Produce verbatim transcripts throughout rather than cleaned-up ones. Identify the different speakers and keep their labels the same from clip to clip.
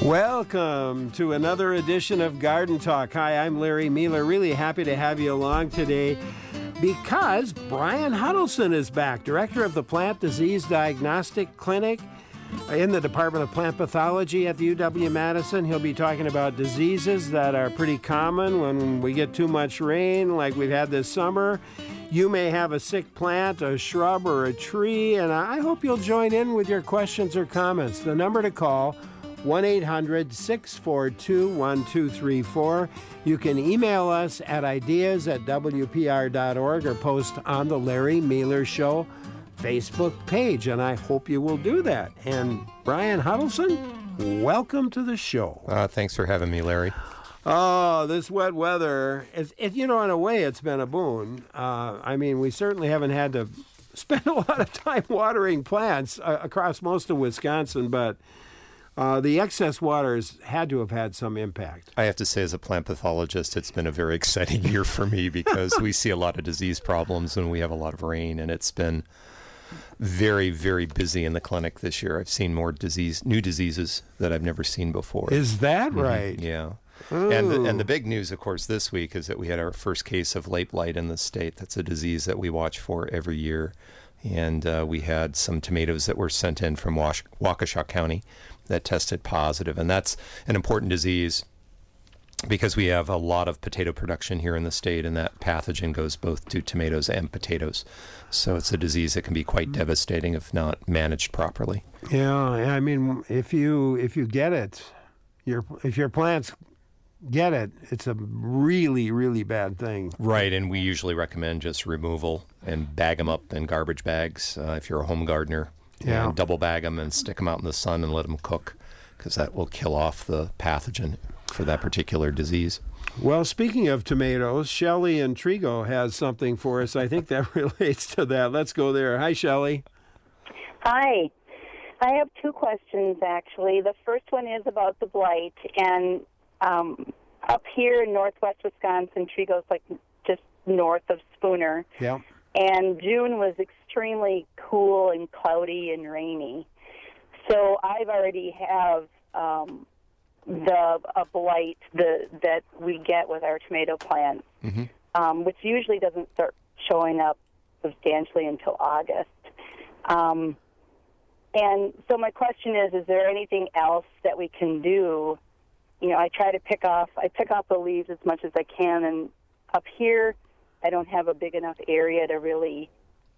Speaker 1: Welcome to another edition of Garden Talk. Hi, I'm Larry Mueller. Really happy to have you along today because Brian Huddleston is back, director of the Plant Disease Diagnostic Clinic in the Department of Plant Pathology at the U W-Madison. He'll be talking about diseases that are pretty common when we get too much rain, like we've had this summer. You may have a sick plant, a shrub, or a tree, and I hope you'll join in with your questions or comments. The number to call, one eight hundred, six four two, one two three four. You can email us at ideas at w p r dot org or post on the Larry Mueller Show Facebook page, and I hope you will do that. And Brian Huddleston, welcome to the show.
Speaker 2: Uh, thanks for having me, Larry.
Speaker 1: Oh, this wet weather, it's, it, you know, in a way, it's been a boon. Uh, I mean, we certainly haven't had to spend a lot of time watering plants uh, across most of Wisconsin, but Uh, the excess waters had to have had some impact.
Speaker 2: I have to say, as a plant pathologist, it's been a very exciting year for me because we see a lot of disease problems when we have a lot of rain, and it's been very, very busy in the clinic this year. I've seen more disease, new diseases that I've never seen before.
Speaker 1: Is that mm-hmm. right?
Speaker 2: Yeah. And the, and the big news, of course, this week is that we had our first case of late blight in the state. That's a disease that we watch for every year. And uh, we had some tomatoes that were sent in from Wash- Waukesha County that tested positive. And that's an important disease because we have a lot of potato production here in the state, and that pathogen goes both to tomatoes and potatoes. So it's a disease that can be quite devastating if not managed properly.
Speaker 1: Yeah, I mean, if you if you get it, your if your plants get it, it's a really, really bad thing.
Speaker 2: Right, and we usually recommend just removal and bag them up in garbage bags uh, if you're a home gardener.
Speaker 1: Yeah.
Speaker 2: And double bag them and stick them out in the sun and let them cook, because that will kill off the pathogen for that particular disease.
Speaker 1: Well, speaking of tomatoes, Shelley in Trigo has something for us. I think that relates to that. Let's go there. Hi, Shelley.
Speaker 3: Hi. I have two questions, actually. The first one is about the blight. And um, up here in northwest Wisconsin, Trigo's like just north of Spooner.
Speaker 1: Yeah.
Speaker 3: And June was extremely cool and cloudy and rainy. So I've already have um, the a blight the, that we get with our tomato plants, mm-hmm. um, which usually doesn't start showing up substantially until August. Um, and so my question is, is there anything else that we can do? You know, I try to pick off, I pick off the leaves as much as I can, and up here, I don't have a big enough area to really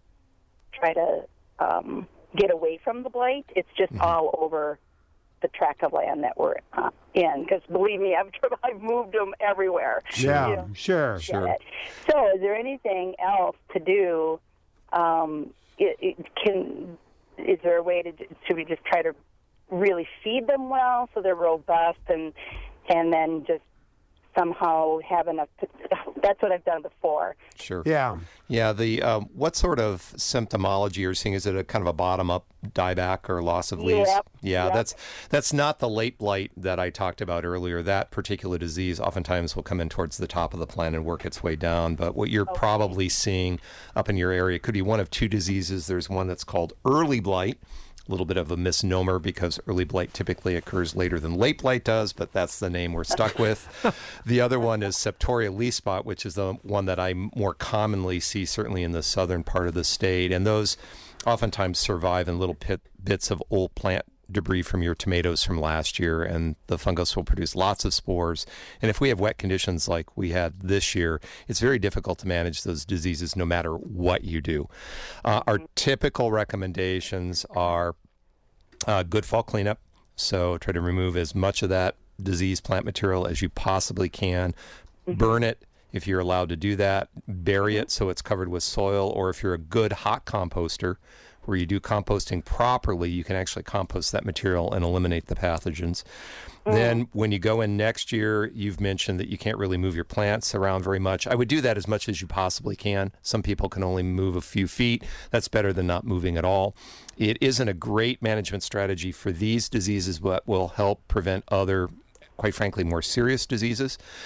Speaker 3: try to um, get away from the blight. It's just mm-hmm. all over the tract of land that we're uh, in. Because believe me, I've I've moved them everywhere.
Speaker 1: Yeah,
Speaker 3: you know,
Speaker 1: sure, sure.
Speaker 3: It. So, is there anything else to do? Um, it, it can is there a way to should we just try to really feed them well so they're robust, and and then just somehow have enough. That's what I've done before.
Speaker 2: Sure.
Speaker 1: Yeah.
Speaker 2: Yeah. The um, what sort of symptomology you're seeing? Is it a kind of a bottom-up dieback or loss of leaves?
Speaker 3: Yep.
Speaker 2: Yeah.
Speaker 3: Yep.
Speaker 2: That's that's not the late blight that I talked about earlier. That particular disease oftentimes will come in towards the top of the plant and work its way down. But what you're
Speaker 3: okay.
Speaker 2: probably seeing up in your area could be one of two diseases. There's one that's called early blight. A little bit of a misnomer because early blight typically occurs later than late blight does, but that's the name we're stuck with. The other one is septoria leaf spot, which is the one that I more commonly see, certainly in the southern part of the state. And those oftentimes survive in little pit, bits of old plant debris from your tomatoes from last year, and the fungus will produce lots of spores. And if we have wet conditions like we had this year, it's very difficult to manage those diseases no matter what you do. Uh, our typical recommendations are uh, good fall cleanup. So try to remove as much of that diseased plant material as you possibly can. Mm-hmm. Burn it if you're allowed to do that. Bury it so it's covered with soil, or if you're a good hot composter, where you do composting properly, you can actually compost that material and eliminate the pathogens. Mm. Then when you go in next year, you've mentioned that you can't really move your plants around very much. I would do that as much as you possibly can. Some people can only move a few feet. That's better than not moving at all. It isn't a great management strategy for these diseases, but will help prevent other, quite frankly, more serious diseases.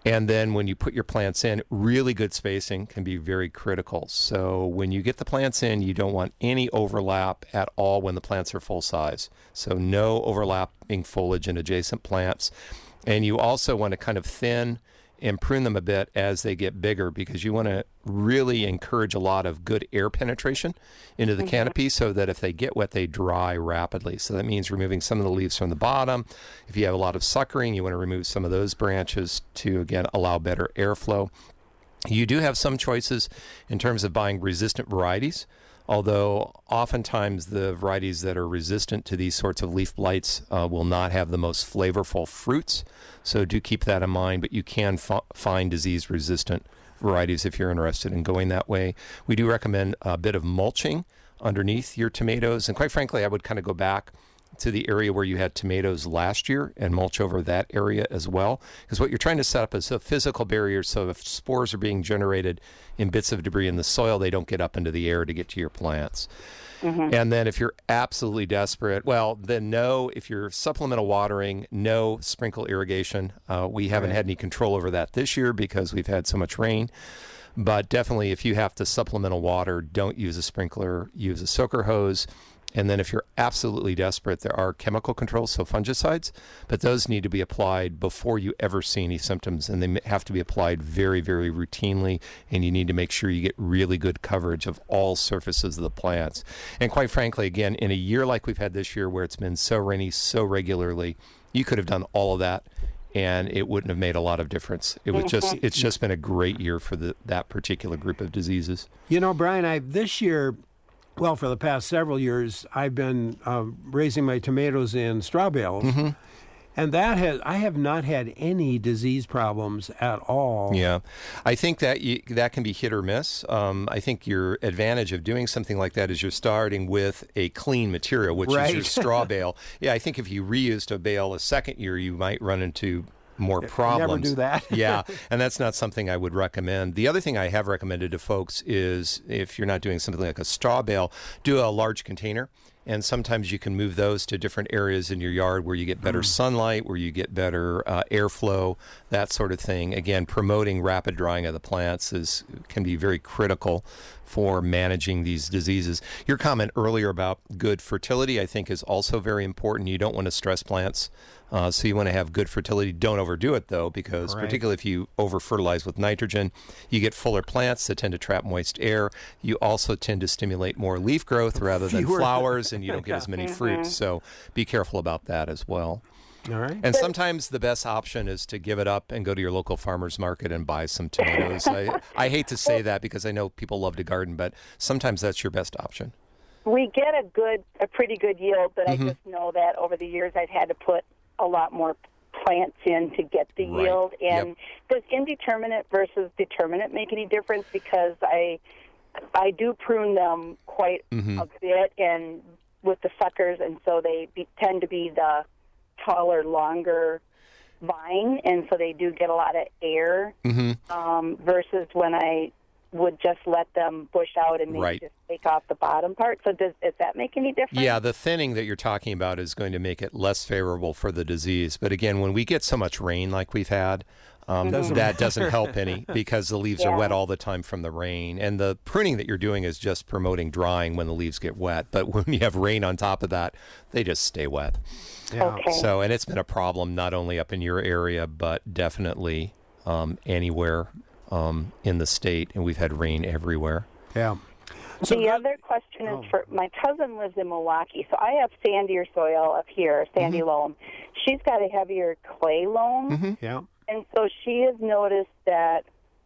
Speaker 2: And then when you put your plants in, really good spacing can be very critical. So when you get the plants in, you don't want any overlap at all when the plants are full size. So no overlapping foliage in adjacent plants. And you also want to kind of thin and prune them a bit as they get bigger, because you want to really encourage a lot of good air penetration into the mm-hmm. canopy so that if they get wet, they dry rapidly. So that means removing some of the leaves from the bottom. If you have a lot of suckering, you want to remove some of those branches to, again, allow better airflow. You do have some choices in terms of buying resistant varieties, although oftentimes the varieties that are resistant to these sorts of leaf blights uh, will not have the most flavorful fruits. So do keep that in mind, but you can f- find disease-resistant varieties if you're interested in going that way. We do recommend a bit of mulching underneath your tomatoes. And quite frankly, I would kind of go back to the area where you had tomatoes last year and mulch over that area as well. Because what you're trying to set up is a physical barrier, so if spores are being generated in bits of debris in the soil, they don't get up into the air to get to your plants. Mm-hmm. And then if you're absolutely desperate, well, then no, if you're supplemental watering, no sprinkle irrigation. Uh, we haven't right. had any control over that this year because we've had so much rain. But definitely if you have to supplemental water, don't use a sprinkler, use a soaker hose. And then if you're absolutely desperate, there are chemical controls, so fungicides, but those need to be applied before you ever see any symptoms, and they have to be applied very, very routinely, and you need to make sure you get really good coverage of all surfaces of the plants. And quite frankly, again, in a year like we've had this year where it's been so rainy so regularly, you could have done all of that, and it wouldn't have made a lot of difference. It was just, it's just been a great year for the, that particular group of diseases.
Speaker 1: You know, Brian, I this year... Well, for the past several years, I've been uh, raising my tomatoes in straw bales, mm-hmm. and that has I have not had any disease problems at all.
Speaker 2: Yeah, I think that you, that can be hit or miss. Um, I think your advantage of doing something like that is you're starting with a clean material, which
Speaker 1: right.
Speaker 2: is your straw bale. Yeah, I think if you reused a bale a second year, you might run into more problems.
Speaker 1: Never do that.
Speaker 2: Yeah, and that's not something I would recommend. The other thing I have recommended to folks is if you're not doing something like a straw bale, do a large container. And sometimes you can move those to different areas in your yard where you get better mm. sunlight, where you get better uh, airflow, that sort of thing. Again, promoting rapid drying of the plants is can be very critical for managing these diseases. Your comment earlier about good fertility, I think, is also very important. You don't want to stress plants. Uh, so you want to have good fertility. Don't overdo it, though, because right. particularly if you over-fertilize with nitrogen, you get fuller plants that tend to trap moist air. You also tend to stimulate more leaf growth rather than
Speaker 1: Fewer.
Speaker 2: flowers, and you don't get
Speaker 1: yeah.
Speaker 2: as many
Speaker 3: mm-hmm.
Speaker 2: fruits. So be careful about that as well.
Speaker 1: All right.
Speaker 2: And sometimes the best option is to give it up and go to your local farmer's market and buy some tomatoes. I, I hate to say that because I know people love to garden, but sometimes that's your best option.
Speaker 3: We get a good, a pretty good yield, but mm-hmm. I just know that over the years I've had to put a lot more plants in to get the
Speaker 2: right.
Speaker 3: yield. And
Speaker 2: yep.
Speaker 3: does indeterminate versus determinate make any difference? Because I I do prune them quite mm-hmm. a bit and with the suckers, and so they be, tend to be the taller, longer vine, and so they do get a lot of air mm-hmm. um, versus when I would just let them bush out and maybe
Speaker 2: right.
Speaker 3: just take off the bottom part. So does, does that make any difference?
Speaker 2: Yeah, the thinning that you're talking about is going to make it less favorable for the disease. But again, when we get so much rain like we've had, um, mm-hmm. that doesn't help any because the leaves yeah. are wet all the time from the rain. And the pruning that you're doing is just promoting drying when the leaves get wet. But when you have rain on top of that, they just stay wet.
Speaker 1: Yeah.
Speaker 3: Okay.
Speaker 2: So, and it's been a problem not only up in your area, but definitely um, anywhere um, in the state. And we've had rain everywhere.
Speaker 1: Yeah. So
Speaker 3: the
Speaker 1: that,
Speaker 3: other question is
Speaker 1: oh.
Speaker 3: for my cousin lives in Milwaukee, so I have sandier soil up here, sandy mm-hmm. loam. She's got a heavier clay loam,
Speaker 1: mm-hmm. yeah.
Speaker 3: and so she has noticed that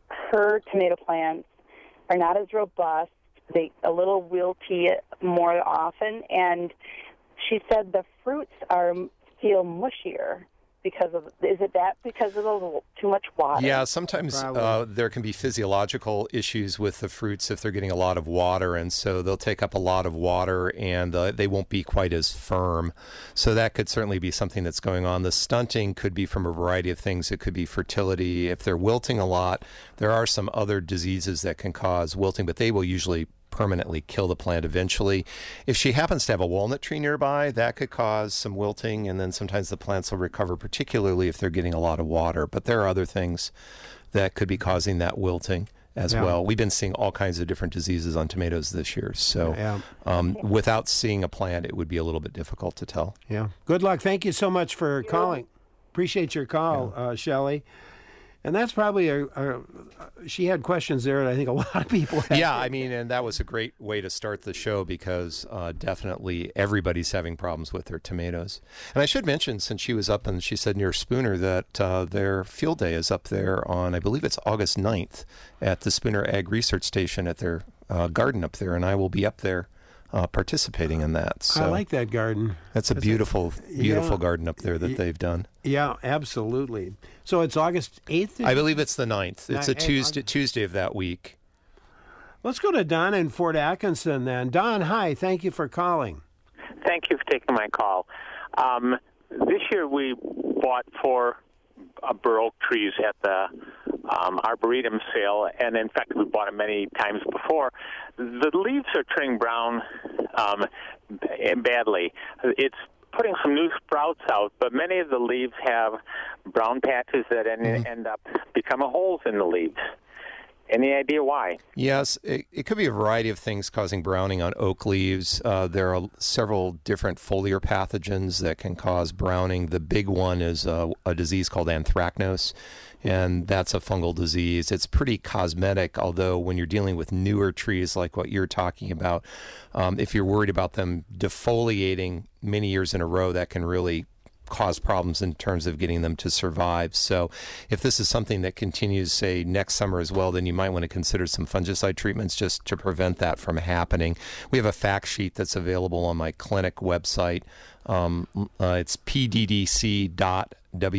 Speaker 3: her tomato plants are not as robust. They a little wilty more often, and she said the fruits are feel mushier. Because of is it that because of the too much water?
Speaker 2: Yeah, sometimes uh, there can be physiological issues with the fruits if they're getting a lot of water, and so they'll take up a lot of water, and uh, they won't be quite as firm. So that could certainly be something that's going on. The stunting could be from a variety of things. It could be fertility. If they're wilting a lot, there are some other diseases that can cause wilting, but they will usually permanently kill the plant eventually. If she happens to have a walnut tree nearby, that could cause some wilting, and then sometimes the plants will recover, particularly if they're getting a lot of water. But there are other things that could be causing that wilting as
Speaker 1: Yeah.
Speaker 2: well. We've been seeing all kinds of different diseases on tomatoes this year. So
Speaker 1: Yeah.
Speaker 2: um, without seeing a plant, it would be a little bit difficult to tell.
Speaker 1: Yeah. Good luck. Thank you so much for calling. Appreciate your call, uh, Shelley. And that's probably a, a. She had questions there that I think a lot of people had.
Speaker 2: Yeah, I mean, and that was a great way to start the show because uh, definitely everybody's having problems with their tomatoes. And I should mention, since she was up and she said near Spooner, that uh, their field day is up there on, I believe it's August ninth at the Spooner Ag Research Station at their uh, garden up there, and I will be up there uh, participating in that. So
Speaker 1: I like that garden.
Speaker 2: that's a beautiful, beautiful
Speaker 1: yeah.
Speaker 2: garden up there that they've done.
Speaker 1: Yeah, absolutely. So it's August eighth?
Speaker 2: I believe it's the ninth. It's a
Speaker 1: Ni-
Speaker 2: Tuesday, Tuesday of that week.
Speaker 1: Let's go to Don in Fort Atkinson then. Don, hi. Thank you for calling.
Speaker 4: Thank you for taking my call. Um, this year we bought four uh, bur oak trees at the um, Arboretum sale, and in fact we bought them many times before. The leaves are turning brown um, badly. It's putting some new sprouts out, but many of the leaves have brown patches that end, mm-hmm. end up becoming holes in the leaves. Any idea why?
Speaker 2: Yes, it, it could be a variety of things causing browning on oak leaves. Uh, there are several different foliar pathogens that can cause browning. The big one is a, a disease called anthracnose, and that's a fungal disease. It's pretty cosmetic, although when you're dealing with newer trees like what you're talking about, um, if you're worried about them defoliating many years in a row, that can really cause problems in terms of getting them to survive. So if this is something that continues, say, next summer as well, then you might want to consider some fungicide treatments just to prevent that from happening. We have a fact sheet that's available on my clinic website. Um, uh, it's p d d c dot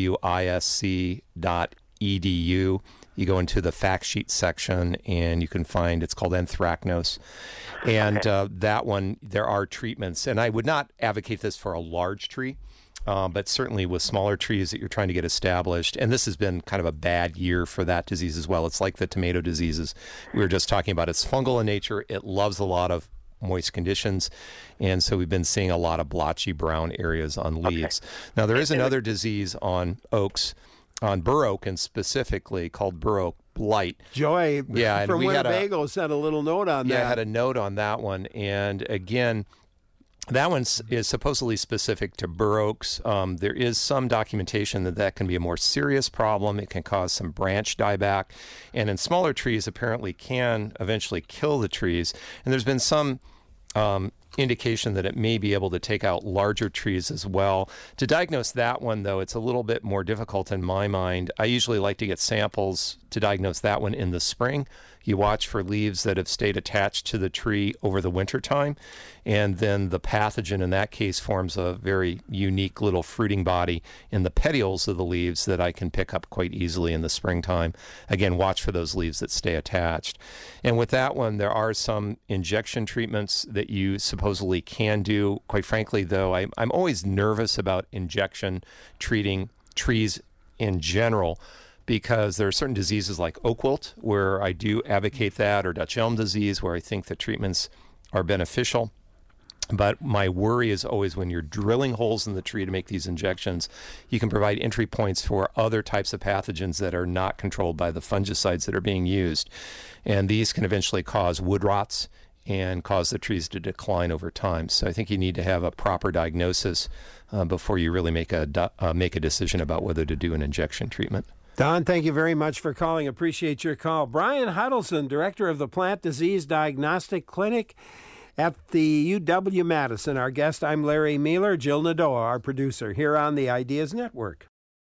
Speaker 2: wisc dot e d u. You go into the fact sheet section and you can find, it's called anthracnose. And
Speaker 4: Okay.
Speaker 2: uh, that one, there are treatments. And I would not advocate this for a large tree. Uh, but certainly with smaller trees that you're trying to get established, and this has been kind of a bad year for that disease as well. It's like the tomato diseases we were just talking about. It's fungal in nature. It loves a lot of moist conditions, and so we've been seeing a lot of blotchy brown areas on leaves. Okay. Now, there is another disease on oaks, on bur oak and specifically called bur oak blight.
Speaker 1: Joy
Speaker 2: yeah, and
Speaker 1: from
Speaker 2: we had
Speaker 1: Winnebago
Speaker 2: a,
Speaker 1: sent a little note on
Speaker 2: yeah,
Speaker 1: that.
Speaker 2: Yeah, I had a note on that one, and again, that one is supposedly specific to bur oaks. Um, there is some documentation that that can be a more serious problem. It can cause some branch dieback, and in smaller trees, apparently can eventually kill the trees. And there's been some um, indication that it may be able to take out larger trees as well. To diagnose that one, though, it's a little bit more difficult in my mind. I usually like to get samples to diagnose that one in the spring. You watch for leaves that have stayed attached to the tree over the winter time, and then the pathogen in that case forms a very unique little fruiting body in the petioles of the leaves that I can pick up quite easily in the springtime. Again, watch for those leaves that stay attached. And with that one, there are some injection treatments that you supposedly can do. Quite frankly, though, I, I'm always nervous about injection treating trees in general, because there are certain diseases like oak wilt where I do advocate that, or Dutch elm disease where I think the treatments are beneficial. But my worry is always when you're drilling holes in the tree to make these injections, you can provide entry points for other types of pathogens that are not controlled by the fungicides that are being used. And these can eventually cause wood rots and cause the trees to decline over time. So I think you need to have a proper diagnosis uh, before you really make a, uh, make a decision about whether to do an injection treatment.
Speaker 1: Don, thank you very much for calling. Appreciate your call. Brian Huddleston, director of the Plant Disease Diagnostic Clinic at the U W-Madison. Our guest, I'm Larry Mueller. Jill Nadoa, our producer, here on the Ideas Network.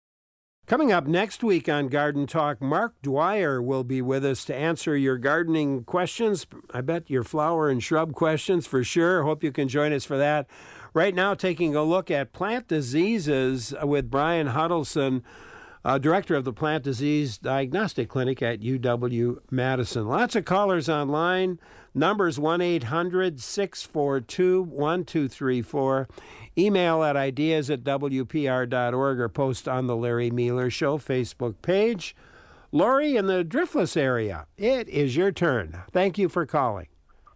Speaker 1: Coming up next week on Garden Talk, Mark Dwyer will be with us to answer your gardening questions. I bet your flower and shrub questions for sure. Hope you can join us for that. Right now, taking a look at plant diseases with Brian Huddleston, Uh, director of the Plant Disease Diagnostic Clinic at U W-Madison. Lots of callers online. Numbers one eight hundred six four two one two three four. Email at ideas at w p r dot org or post on the Larry Mueller Show Facebook page. Lori in the Driftless area, it is your turn. Thank you for calling.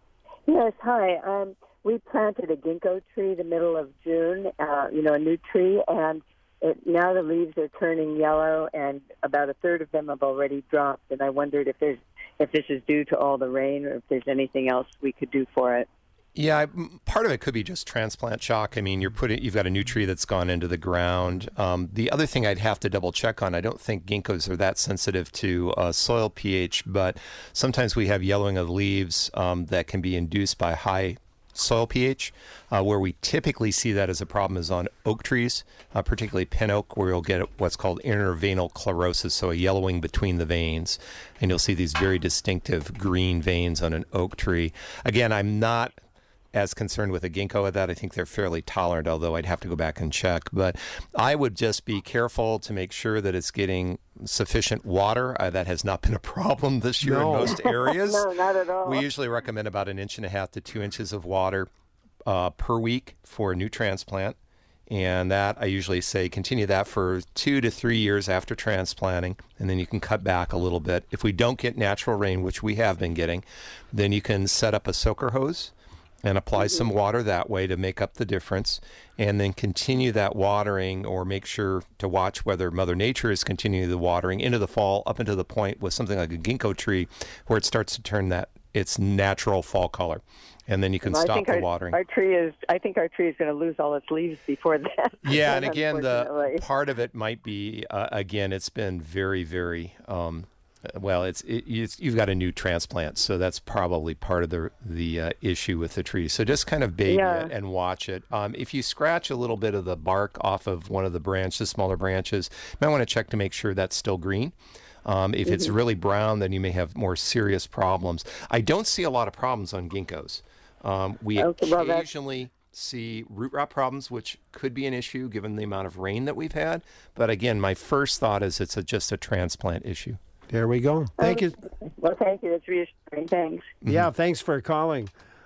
Speaker 5: Yes, hi. Um, we planted a ginkgo tree the middle of June, uh, you know, a new tree, and it, now the leaves are turning yellow, and about a third of them have already dropped, and I wondered if there's if this is due to all the rain or if there's anything else we could do for it.
Speaker 2: Yeah, I- part of it could be just transplant shock. I mean, you're putting, you've got a new tree that's gone into the ground. Um, the other thing I'd have to double check on, I don't think ginkgos are that sensitive to uh, soil pH, but sometimes we have yellowing of leaves um, that can be induced by high soil pH. Uh, where we typically see that as a problem is on oak trees, uh, particularly pin oak, where you'll get what's called interveinal chlorosis, so a yellowing between the veins, and you'll see these very distinctive green veins on an oak tree. Again, I'm not as concerned with a ginkgo at that. I think they're fairly tolerant, although I'd have to go back and check. But I would just be careful to make sure that it's getting sufficient water. Uh, that has not been a problem this year
Speaker 1: No.
Speaker 2: in most areas.
Speaker 5: No, not at all.
Speaker 2: We usually recommend about an inch and a half to two inches of water uh, per week for a new transplant. And that, I usually say, continue that for two to three years after transplanting, and then you can cut back a little bit. If we don't get natural rain, which we have been getting, then you can set up a soaker hose and apply some water that way to make up the difference, and then continue that watering, or make sure to watch whether Mother Nature is continuing the watering into the fall up until the point with something like a ginkgo tree where it starts to turn that its natural fall color. And then you can
Speaker 5: Well, I
Speaker 2: stop
Speaker 5: think
Speaker 2: the
Speaker 5: our,
Speaker 2: watering.
Speaker 5: Our tree is. I think our tree is going to lose all its leaves before that.
Speaker 2: Yeah, and again, the
Speaker 5: unfortunately.
Speaker 2: part of it might be, uh, again, it's been very, very, um, well, it's, it, it's you've got a new transplant, so that's probably part of the the uh, issue with the tree. So just kind of baby
Speaker 5: Yeah.
Speaker 2: it and watch it. Um, if you scratch a little bit of the bark off of one of the branches, smaller branches, you might want to check to make sure that's still green. Um, if it's really brown, then you may have more serious problems. I don't see a lot of problems on ginkgos. Um, we
Speaker 5: Okay, well, that's-
Speaker 2: occasionally see root rot problems, which could be an issue given the amount of rain that we've had. But again, my first thought is it's a, just a transplant issue.
Speaker 1: There we go. Thank you.
Speaker 5: Well, thank you. That's reassuring. Thanks.
Speaker 1: Yeah, thanks for calling.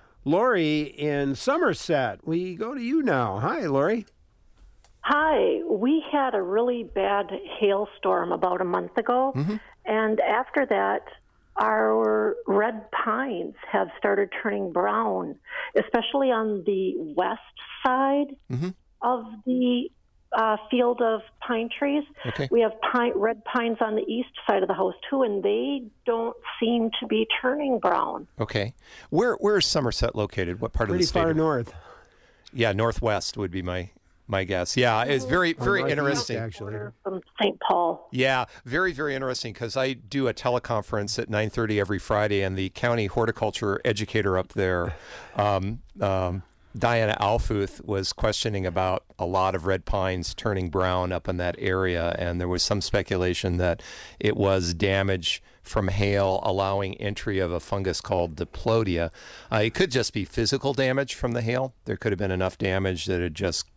Speaker 1: Lori in Somerset, we go to you now. Hi, Lori.
Speaker 6: Hi. We had a really bad hailstorm about a month ago,
Speaker 2: Mm-hmm.
Speaker 6: and after that, our red pines have started turning brown, especially on the west side
Speaker 2: Mm-hmm.
Speaker 6: of the uh, field of pine trees.
Speaker 2: Okay.
Speaker 6: We have pine, red pines on the east side of the house, too, and they don't seem to be turning brown.
Speaker 2: Okay. Where where is Somerset located? What part
Speaker 1: Pretty
Speaker 2: of the state?
Speaker 1: far
Speaker 2: are-
Speaker 1: north.
Speaker 2: Yeah, northwest would be my my guess. Yeah, it's very very
Speaker 1: Northeast,
Speaker 2: interesting.
Speaker 1: Actually.
Speaker 6: From Saint Paul.
Speaker 2: Yeah, very, very interesting, because I do a teleconference at nine thirty every Friday, and the county horticulture educator up there, um, um, Diana Alfuth, was questioning about a lot of red pines turning brown up in that area, and there was some speculation that it was damage from hail allowing entry of a fungus called Diplodia. Uh, it could just be physical damage from the hail. There could have been enough damage that it just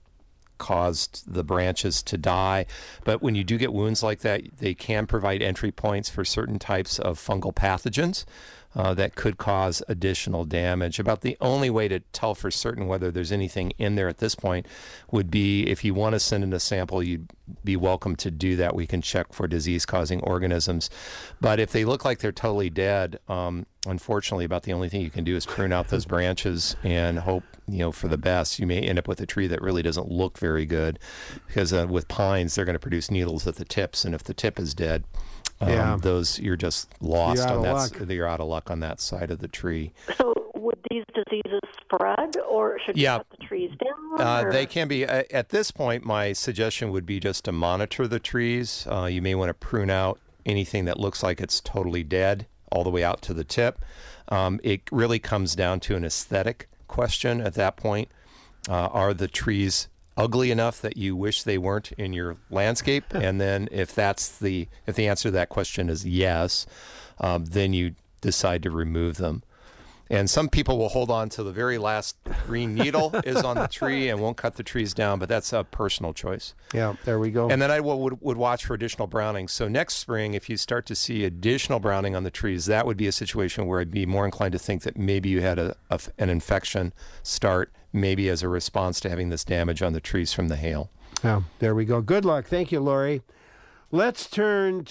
Speaker 2: caused the branches to die. But when you do get wounds like that, they can provide entry points for certain types of fungal pathogens uh, that could cause additional damage. About the only way to tell for certain whether there's anything in there at this point would be if you want to send in a sample, you'd be welcome to do that. We can check for disease-causing organisms. But if they look like they're totally dead, um, unfortunately, about the only thing you can do is prune out those branches and hope, you know, for the best. You may end up with a tree that really doesn't look very good, because uh, with pines, they're going to produce needles at the tips, and if the tip is dead, um,
Speaker 1: Yeah.
Speaker 2: those you're just lost
Speaker 1: You're out
Speaker 2: on
Speaker 1: of
Speaker 2: that.
Speaker 1: luck.
Speaker 2: s- You're out of luck on that side of the tree.
Speaker 6: So would these diseases spread, or should
Speaker 2: Yeah.
Speaker 6: you cut the trees down?
Speaker 2: Uh,
Speaker 6: or-
Speaker 2: they can be. Uh, at this point, my suggestion would be just to monitor the trees. Uh, you may want to prune out anything that looks like it's totally dead all the way out to the tip. Um, it really comes down to an aesthetic question at that point. Uh, are the trees ugly enough that you wish they weren't in your landscape? And then if that's the if the answer to that question is yes, um, then you decide to remove them. And some people will hold on to the very last green needle is on the tree and won't cut the trees down, but that's a personal choice.
Speaker 1: Yeah, there we go.
Speaker 2: And then I will, would, would watch for additional browning. So next spring, if you start to see additional browning on the trees, that would be a situation where I'd be more inclined to think that maybe you had a, a, an infection start, maybe as a response to having this damage on the trees from the hail.
Speaker 1: Yeah, there we go. Good luck. Thank you, Lori. Let's turn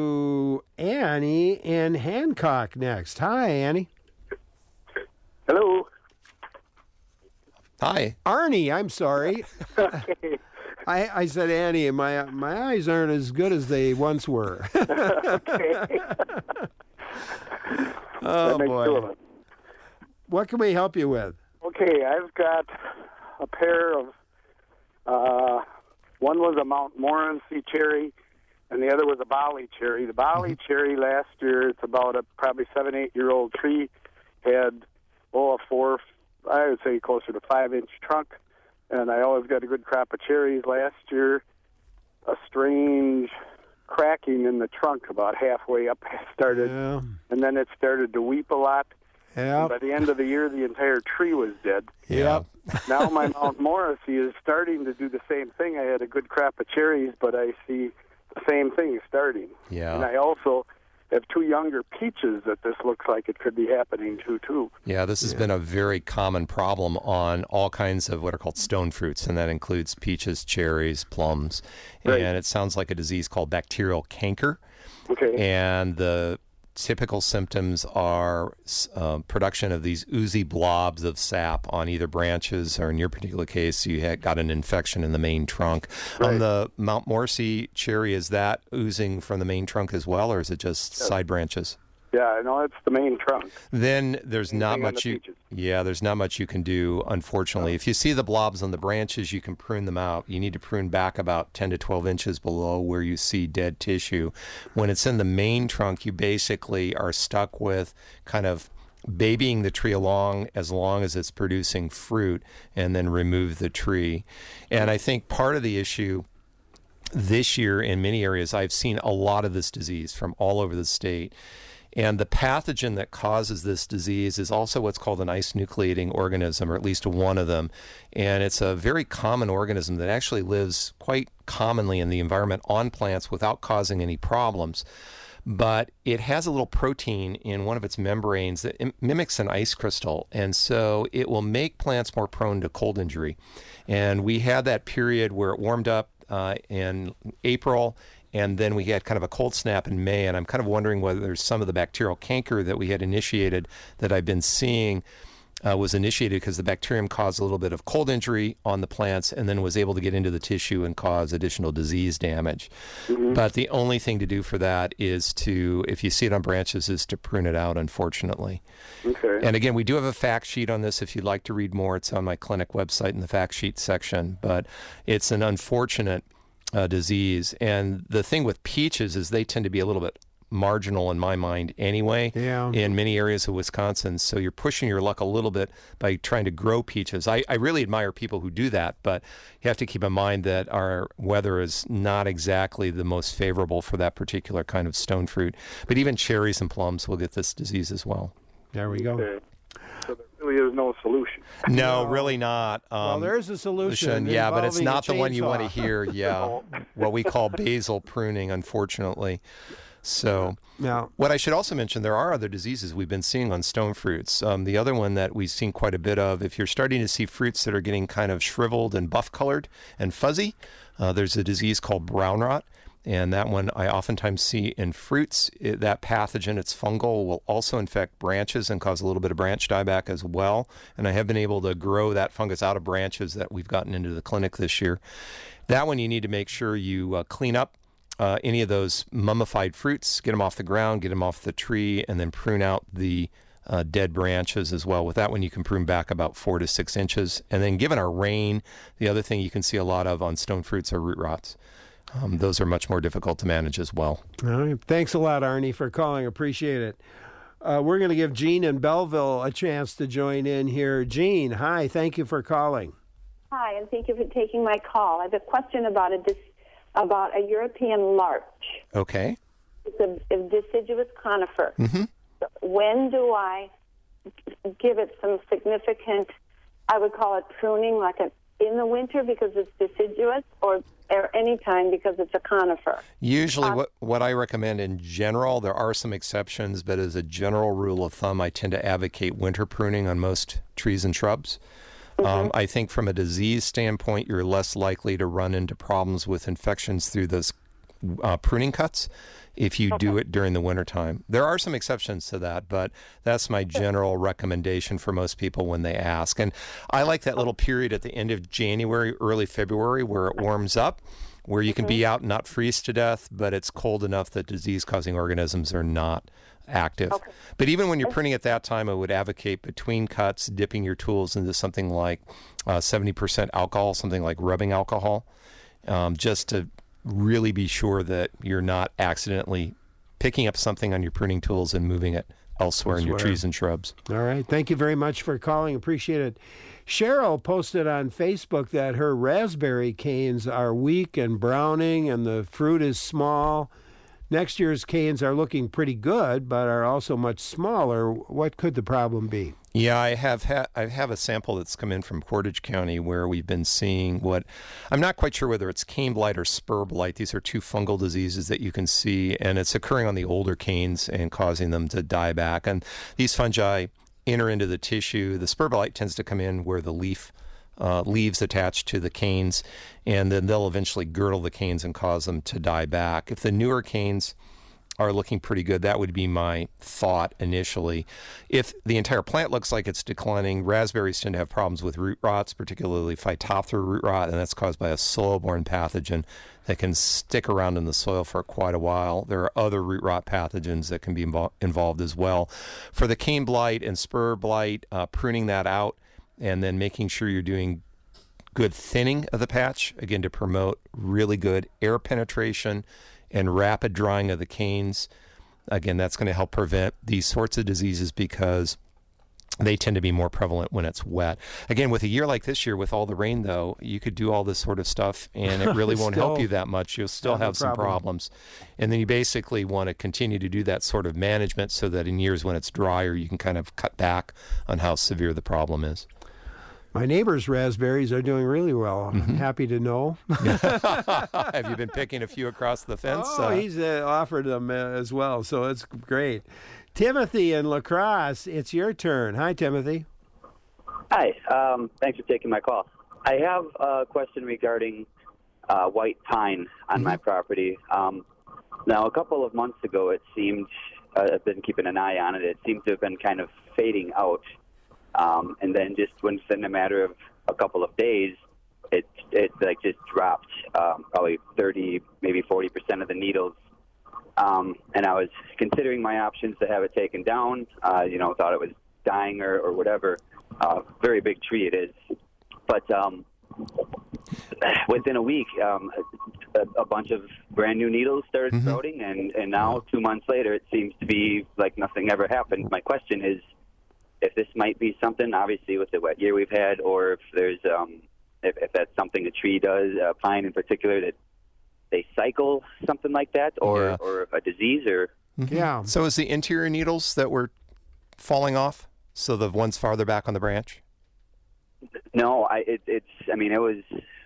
Speaker 1: to Annie in Hancock next. Hi, Annie.
Speaker 7: Hello.
Speaker 2: Hi.
Speaker 1: Arnie, I'm sorry.
Speaker 7: Okay.
Speaker 1: I, I said Annie, and my my eyes aren't as good as they once were.
Speaker 7: Okay.
Speaker 1: Oh,
Speaker 7: That makes two of
Speaker 1: boy.
Speaker 7: us.
Speaker 1: What can we help you with?
Speaker 7: Okay, I've got a pair of, uh, one was a Mount Morency cherry, and the other was a Bali cherry. The Bali cherry last year, it's about a probably seven, eight-year-old tree, had, oh, a four, I would say closer to five-inch trunk, and I always got a good crop of cherries. Last year, a strange cracking in the trunk about halfway up started,
Speaker 1: Yeah.
Speaker 7: and then it started to weep a lot.
Speaker 1: Yeah.
Speaker 7: And by the end of the year, the entire tree was dead.
Speaker 1: Yep.
Speaker 7: Now my Mount Morrissey is starting to do the same thing. I had a good crop of cherries, but I see the same thing starting.
Speaker 2: Yeah.
Speaker 7: And I also have two younger peaches that this looks like it could be happening to, too.
Speaker 2: Yeah, this has been a very common problem on all kinds of what are called stone fruits, and that includes peaches, cherries, plums.
Speaker 7: Right.
Speaker 2: And it sounds like a disease called bacterial canker.
Speaker 7: Okay.
Speaker 2: And the typical symptoms are uh, production of these oozy blobs of sap on either branches, or in your particular case, you had got an infection in the main trunk.
Speaker 7: Right.
Speaker 2: On the Mount Morency cherry, is that oozing from the main trunk as well, or is it just side branches?
Speaker 7: Yeah, I know it's the main trunk.
Speaker 2: Then there's
Speaker 7: Same
Speaker 2: not
Speaker 7: thing on
Speaker 2: much
Speaker 7: the
Speaker 2: you
Speaker 7: peaches.
Speaker 2: yeah there's not much you can do, unfortunately. If you see the blobs on the branches, you can prune them out. You need to prune back about ten to twelve inches below where you see dead tissue. When it's in the main trunk, you basically are stuck with kind of babying the tree along as long as it's producing fruit, and then remove the tree. And I think part of the issue this year in many areas, I've seen a lot of this disease from all over the state. And the pathogen that causes this disease is also what's called an ice-nucleating organism, or at least one of them. And it's a very common organism that actually lives quite commonly in the environment on plants without causing any problems. But it has a little protein in one of its membranes that im- mimics an ice crystal. And so it will make plants more prone to cold injury. And we had that period where it warmed up uh, in April, and then we had kind of a cold snap in May, and I'm kind of wondering whether there's some of the bacterial canker that we had initiated that I've been seeing uh, was initiated because the bacterium caused a little bit of cold injury on the plants and then was able to get into the tissue and cause additional disease damage. Mm-hmm. But the only thing to do for that is to, if you see it on branches, is to prune it out, unfortunately.
Speaker 7: Okay.
Speaker 2: And again, we do have a fact sheet on this. If you'd like to read more, it's on my clinic website in the fact sheet section. But it's an unfortunate Uh, disease. And the thing with peaches is they tend to be a little bit marginal in my mind anyway,
Speaker 1: Yeah.
Speaker 2: in many areas of Wisconsin. So you're pushing your luck a little bit by trying to grow peaches. I, I really admire people who do that, but you have to keep in mind that our weather is not exactly the most favorable for that particular kind of stone fruit. But even cherries and plums will get this disease as well.
Speaker 1: There we go.
Speaker 7: Okay. So there really is no solution.
Speaker 2: No, really not. Um,
Speaker 1: Well, there's a solution.
Speaker 2: Yeah, but it's
Speaker 1: involving a
Speaker 2: not the one you want to
Speaker 1: chainsaw.
Speaker 2: hear. Yeah, what we call basal pruning, unfortunately. So,
Speaker 1: Now,
Speaker 2: what I should also mention, there are other diseases we've been seeing on stone fruits. Um, the other one that we've seen quite a bit of, if you're starting to see fruits that are getting kind of shriveled and buff-colored and fuzzy, uh, there's a disease called brown rot. And that one I oftentimes see in fruits. It, that pathogen, it's fungal, will also infect branches and cause a little bit of branch dieback as well. And I have been able to grow that fungus out of branches that we've gotten into the clinic this year. That one you need to make sure you uh, clean up uh, any of those mummified fruits, get them off the ground, get them off the tree, and then prune out the uh, dead branches as well. With that one, you can prune back about four to six inches. And then given our rain, the other thing you can see a lot of on stone fruits are root rots. Um, those are much more difficult to manage as well.
Speaker 1: all right. Thanks a lot, Arnie, for calling. Appreciate it. Uh, we're going to give Jean in Belleville a chance to join in here. Jean, hi. Thank you for calling.
Speaker 8: Hi, and thank you for taking my call. I have a question about a dis- about a European larch.
Speaker 2: Okay.
Speaker 8: It's a, a deciduous conifer.
Speaker 2: Mm-hmm.
Speaker 8: When do I give it some significant, I would call it pruning, like a, in the winter because it's deciduous, or or any time because it's a conifer?
Speaker 2: Usually
Speaker 8: Um,
Speaker 2: what, what I recommend in general, there are some exceptions, but as a general rule of thumb, I tend to advocate winter pruning on most trees and shrubs. Mm-hmm. Um, I think from a disease standpoint, you're less likely to run into problems with infections through those uh, pruning cuts if you do it during the wintertime. There are some exceptions to that, but that's my general recommendation for most people when they ask. And I like that little period at the end of January, early February, where it warms up, where you can be out and not freeze to death, but it's cold enough that disease-causing organisms are not active. Okay. But even when you're pruning at that time, I would advocate between cuts, dipping your tools into something like uh, seventy percent alcohol, something like rubbing alcohol, um, just to really be sure that you're not accidentally picking up something on your pruning tools and moving it elsewhere, elsewhere in your trees and shrubs.
Speaker 1: All right. Thank you very much for calling. Appreciate it. Cheryl posted on Facebook that her raspberry canes are weak and browning and the fruit is small. Next year's canes are looking pretty good, but are also much smaller. What could the problem be?
Speaker 2: Yeah, I have ha- I have a sample that's come in from Portage County where we've been seeing what, I'm not quite sure whether it's cane blight or spur blight. These are two fungal diseases that you can see, and it's occurring on the older canes and causing them to die back. And these fungi enter into the tissue. The spur blight tends to come in where the leaf Uh, leaves attached to the canes, and then they'll eventually girdle the canes and cause them to die back. If the newer canes are looking pretty good, that would be my thought initially. If the entire plant looks like it's declining, raspberries tend to have problems with root rots, particularly Phytophthora root rot, and that's caused by a soil-borne pathogen that can stick around in the soil for quite a while. There are other root rot pathogens that can be invo- involved as well. For the cane blight and spur blight, uh, pruning that out and then making sure you're doing good thinning of the patch, again, to promote really good air penetration and rapid drying of the canes. Again, that's going to help prevent these sorts of diseases because they tend to be more prevalent when it's wet. Again, with a year like this year, with all the rain, though, you could do all this sort of stuff, and it really won't help you that much. You'll still have, have some problem. problems. And then you basically want to continue to do that sort of management so that in years when it's drier, you can kind of cut back on how severe the problem is.
Speaker 1: My neighbor's raspberries are doing really well. Mm-hmm. I'm happy to know.
Speaker 2: Have you been picking a few across the fence?
Speaker 1: Oh, uh, he's uh, offered them uh, as well, so it's great. Timothy in La Crosse, it's your turn. Hi, Timothy.
Speaker 9: Hi. Um, thanks for taking my call. I have a question regarding uh, white pine on mm-hmm. my property. Um, now, a couple of months ago, it seemed, uh, I've been keeping an eye on it, it seemed to have been kind of fading out. Um, and then just within a matter of a couple of days, it it like just dropped um, probably thirty, maybe forty percent of the needles. Um, and I was considering my options to have it taken down. Uh, you know, thought it was dying or, or whatever. Uh, very big tree it is. But um, within a week, um, a, a bunch of brand new needles started mm-hmm. sprouting, and, and now two months later, it seems to be like nothing ever happened. My question is, if this might be something, obviously with the wet year we've had, or if there's, um, if, if that's something a tree does, uh, pine in particular, that they cycle something like that, or yeah. or a disease, or
Speaker 2: mm-hmm. yeah. So is the interior needles that were falling off, so the ones farther back on the branch?
Speaker 9: No, I it, it's. I mean, it was.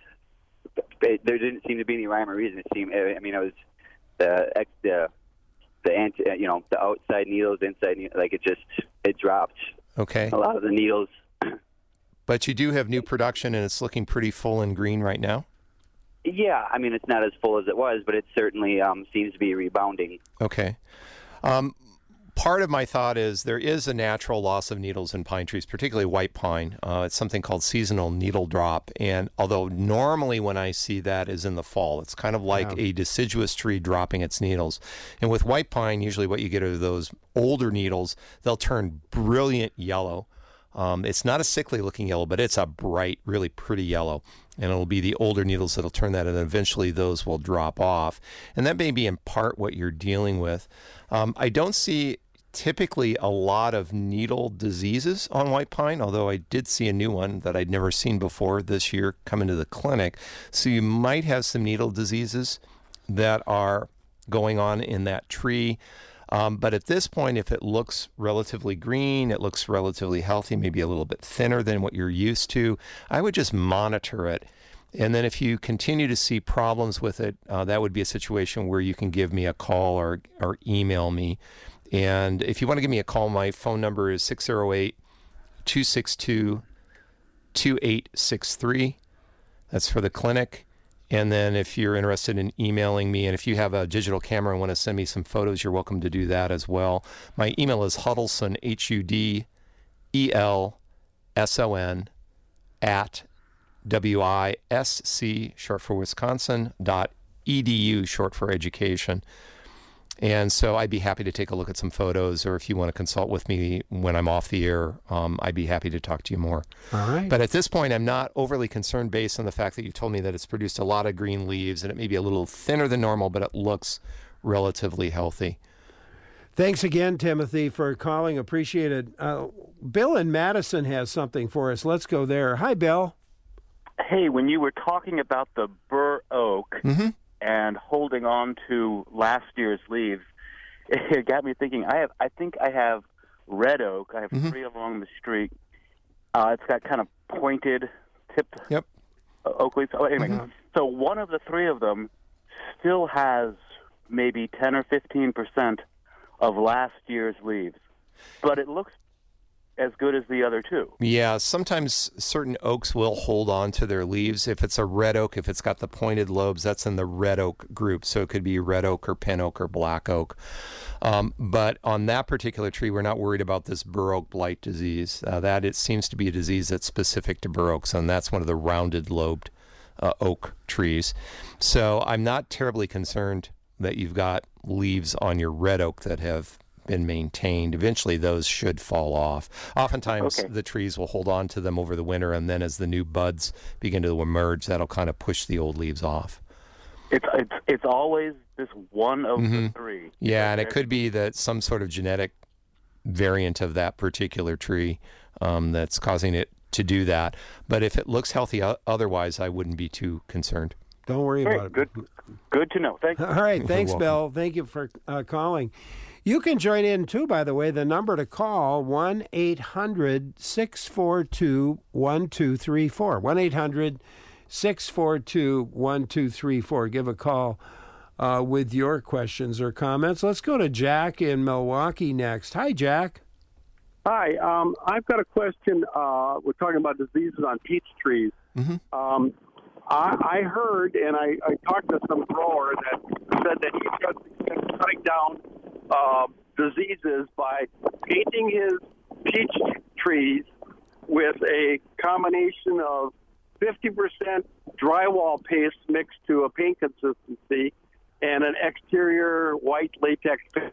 Speaker 9: It, there didn't seem to be any rhyme or reason. It seemed. I mean, it was the the the anti, you know, the outside needles, inside needles, like it just it dropped.
Speaker 2: Okay.
Speaker 9: A lot of the needles.
Speaker 2: But you do have new production, and it's looking pretty full and green right now?
Speaker 9: Yeah. I mean, it's not as full as it was, but it certainly um, seems to be rebounding.
Speaker 2: Okay. Um, part of my thought is there is a natural loss of needles in pine trees, particularly white pine. Uh, it's something called seasonal needle drop. And although normally when I see that is in the fall, it's kind of like yeah. a deciduous tree dropping its needles. And with white pine, usually what you get are those older needles. They'll turn brilliant yellow. Um, it's not a sickly looking yellow, but it's a bright, really pretty yellow. And it'll be the older needles that'll turn that, and eventually those will drop off. And that may be in part what you're dealing with. Um, I don't see typically a lot of needle diseases on white pine, although I did see a new one that I'd never seen before this year come into the clinic. So you might have some needle diseases that are going on in that tree. Um, but at this point, if it looks relatively green, it looks relatively healthy, maybe a little bit thinner than what you're used to, I would just monitor it. And then if you continue to see problems with it, uh, that would be a situation where you can give me a call or, or email me. And if you want to give me a call, my phone number is six oh eight, two six two, two eight six three. That's for the clinic. And then if you're interested in emailing me, and if you have a digital camera and want to send me some photos, you're welcome to do that as well. My email is Huddleston, H U D E L S O N, at W I S C, short for Wisconsin, dot E D U, short for education. And so I'd be happy to take a look at some photos, or if you want to consult with me when I'm off the air, um, I'd be happy to talk to you more.
Speaker 1: All right.
Speaker 2: But at this point, I'm not overly concerned based on the fact that you told me that it's produced a lot of green leaves, and it may be a little thinner than normal, but it looks relatively healthy.
Speaker 1: Thanks again, Timothy, for calling. Appreciate it. Uh, Bill in Madison has something for us. Let's go there. Hi, Bill.
Speaker 10: Hey, when you were talking about the bur oak
Speaker 2: Mm-hmm.
Speaker 10: and holding on to last year's leaves, it got me thinking. I have, I think I have red oak. I have
Speaker 2: Mm-hmm.
Speaker 10: three along the street. Uh, it's got kind of pointed, tipped
Speaker 2: Yep.
Speaker 10: oak leaves. Oh, anyway,
Speaker 2: Mm-hmm.
Speaker 10: so one of the three of them still has maybe ten or fifteen percent of last year's leaves, but it looks as good as the other two.
Speaker 2: Yeah, sometimes certain oaks will hold on to their leaves. If it's a red oak, if it's got the pointed lobes, that's in the red oak group. So it could be red oak or pin oak or black oak. Um, but on that particular tree, we're not worried about this bur oak blight disease. Uh, that it seems to be a disease that's specific to bur oaks, and that's one of the rounded lobed uh, oak trees. So I'm not terribly concerned that you've got leaves on your red oak that have been maintained. Eventually those should fall off. Oftentimes
Speaker 10: Okay.
Speaker 2: the trees will hold on to them over the winter, and then as the new buds begin to emerge, that'll kind of push the old leaves off.
Speaker 10: It's it's it's always this one of
Speaker 2: Mm-hmm.
Speaker 10: the three.
Speaker 2: Yeah, and it could be that some sort of genetic variant of that particular tree um, that's causing it to do that. But if it looks healthy o- otherwise, I wouldn't be too concerned.
Speaker 1: Don't worry
Speaker 10: Great,
Speaker 1: about it.
Speaker 10: good, good to know. Thank you.
Speaker 1: All right. Thanks,
Speaker 2: welcome.
Speaker 1: Bill. Thank you for uh, calling. You can join in, too, by the way. The number to call, one eight hundred six four two one two three four. one eight hundred six four two one two three four. Give a call uh, with your questions or comments. Let's go to Jack in Milwaukee next. Hi, Jack.
Speaker 11: Hi, um, I've got a question. Uh, we're talking about diseases on peach trees.
Speaker 2: Mm-hmm.
Speaker 11: Um, I, I heard, and I, I talked to some grower that said that he's got- cutting down uh, diseases by painting his peach trees with a combination of fifty percent drywall paste mixed to a paint consistency and an exterior white latex paint.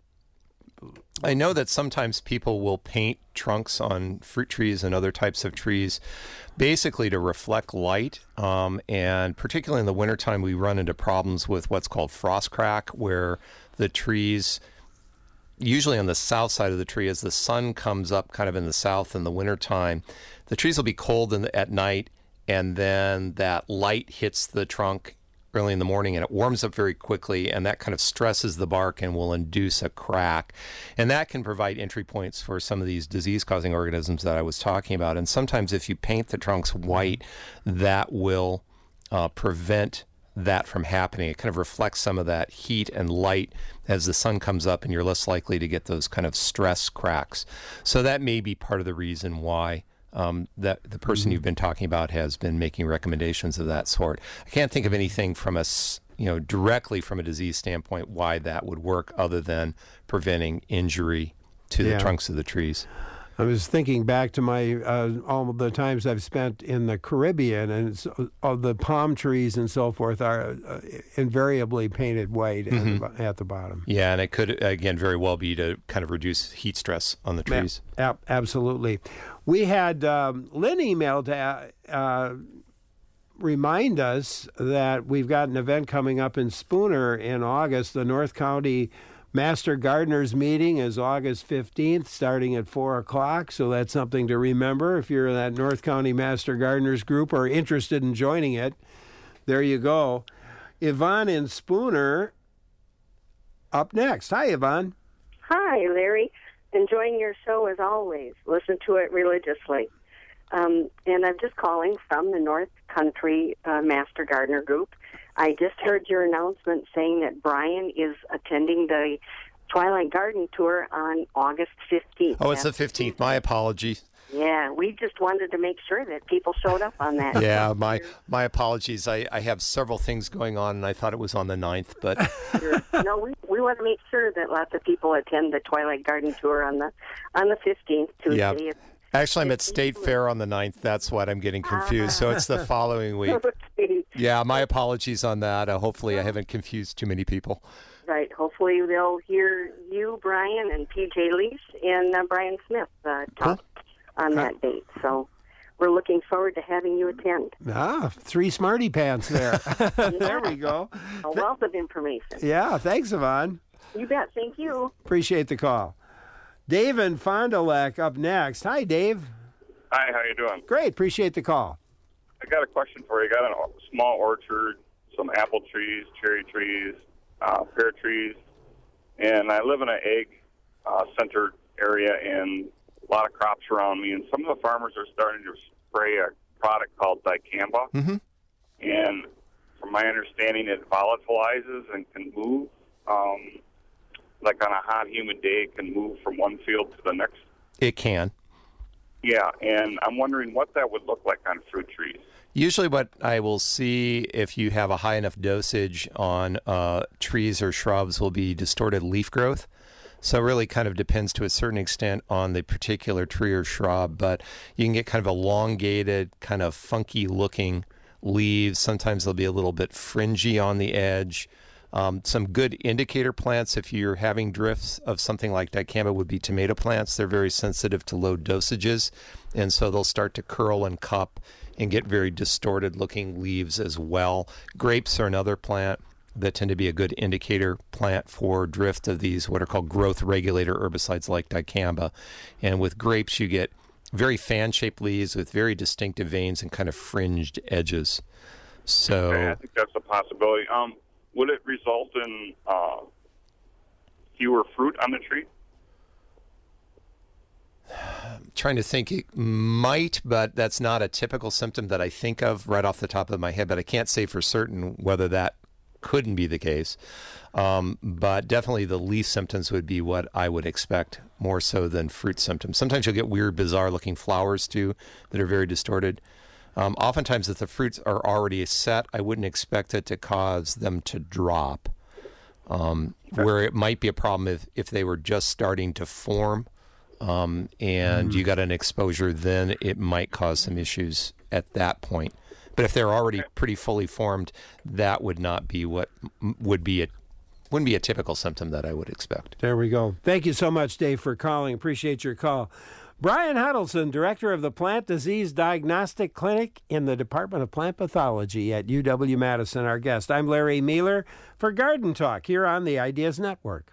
Speaker 2: I know that sometimes people will paint trunks on fruit trees and other types of trees basically to reflect light. Um, and particularly in the wintertime, we run into problems with what's called frost crack, where the trees, usually on the south side of the tree, as the sun comes up kind of in the south in the wintertime, the trees will be cold in the, at night, and then that light hits the trunk early in the morning, and it warms up very quickly, and that kind of stresses the bark and will induce a crack. And that can provide entry points for some of these disease-causing organisms that I was talking about. And sometimes if you paint the trunks white, that will uh, prevent that from happening. It kind of reflects some of that heat and light as the sun comes up, and you're less likely to get those kind of stress cracks. So that may be part of the reason why Um, that the person you've been talking about has been making recommendations of that sort. I can't think of anything from a, s- you know, directly from a disease standpoint why that would work other than preventing injury to
Speaker 1: Yeah.
Speaker 2: the trunks of the trees.
Speaker 1: I was thinking back to my uh, all the times I've spent in the Caribbean, and so, all the palm trees and so forth are uh, invariably painted white
Speaker 2: Mm-hmm.
Speaker 1: at, the, bo- at the bottom.
Speaker 2: Yeah, and it could, again, very well be to kind of reduce heat stress on the trees.
Speaker 1: Ab- absolutely. We had um, Lynn emailed to uh, remind us that we've got an event coming up in Spooner in August. The North County Master Gardeners meeting is August fifteenth, starting at four o'clock, so that's something to remember if you're in that North County Master Gardeners group or interested in joining it. There you go. Yvonne in Spooner up next. Hi, Yvonne.
Speaker 12: Hi, Larry. Enjoying your show as always. Listen to it religiously. Um, and I'm just calling from the North Country uh, Master Gardener Group. I just heard your announcement saying that Brian is attending the Twilight Garden Tour on August fifteenth.
Speaker 2: Oh, it's the fifteenth. My apologies.
Speaker 12: Yeah, we just wanted to make sure that people showed up on that.
Speaker 2: Yeah, my my apologies. I, I have several things going on, and I thought it was on the ninth, but
Speaker 12: Sure. No, we we want to make sure that lots of people attend the Twilight Garden Tour on the on the fifteenth, Tuesday.
Speaker 2: yeah. Actually, I'm at State Fair on the ninth. That's what I'm getting confused. So it's the following week. Yeah, my apologies on that. Uh, hopefully, I haven't confused too many people.
Speaker 12: Right. Hopefully, they'll hear you, Brian, and P J Lease and uh, Brian Smith uh, talk on that date. So we're looking forward to having you attend.
Speaker 1: Ah, three smarty pants there. There we go.
Speaker 12: A wealth of information.
Speaker 1: Yeah, thanks, Yvonne.
Speaker 12: You bet. Thank you.
Speaker 1: Appreciate the call. Dave in Fond du Lac up next. Hi, Dave.
Speaker 13: Hi, how you doing?
Speaker 1: Great. Appreciate the call.
Speaker 13: I got a question for you. I got a small orchard, some apple trees, cherry trees, uh, pear trees, and I live in an egg-centered uh, area and a lot of crops around me. And some of the farmers are starting to spray a product called dicamba.
Speaker 2: Mm-hmm.
Speaker 13: And from my understanding, it volatilizes and can move. Um, like on a hot, humid day, it can move from one field to the next.
Speaker 2: It can.
Speaker 13: Yeah, and I'm wondering what that would look like on fruit trees.
Speaker 2: Usually what I will see if you have a high enough dosage on uh, trees or shrubs will be distorted leaf growth. So it really kind of depends to a certain extent on the particular tree or shrub, but you can get kind of elongated, kind of funky looking leaves. Sometimes they'll be a little bit fringy on the edge. Um, some good indicator plants, if you're having drifts of something like dicamba, would be tomato plants. They're very sensitive to low dosages, and so they'll start to curl and cup and get very distorted looking leaves as well. Grapes are another plant that tend to be a good indicator plant for drift of these what are called growth regulator herbicides like dicamba. And with grapes, you get very fan-shaped leaves with very distinctive veins and kind of fringed edges. So
Speaker 13: Okay, I think that's a possibility. Um, would it result in uh, fewer fruit on the tree?
Speaker 2: I'm trying to think, it might, but that's not a typical symptom that I think of right off the top of my head, but I can't say for certain whether that couldn't be the case. Um, but definitely the leaf symptoms would be what I would expect more so than fruit symptoms. Sometimes you'll get weird, bizarre looking flowers too that are very distorted. Um, oftentimes, if the fruits are already set, I wouldn't expect it to cause them to drop. Um, where it might be a problem if, if they were just starting to form um, and mm. you got an exposure, then it might cause some issues at that point. But if they're already pretty fully formed, that would not be what would be a wouldn't be a typical symptom that I would expect.
Speaker 1: There we go. Thank you so much, Dave, for calling. Appreciate your call. Brian Huddleston, Director of the Plant Disease Diagnostic Clinic in the Department of Plant Pathology at U W-Madison, our guest. I'm Larry Mealer for Garden Talk here on the Ideas Network.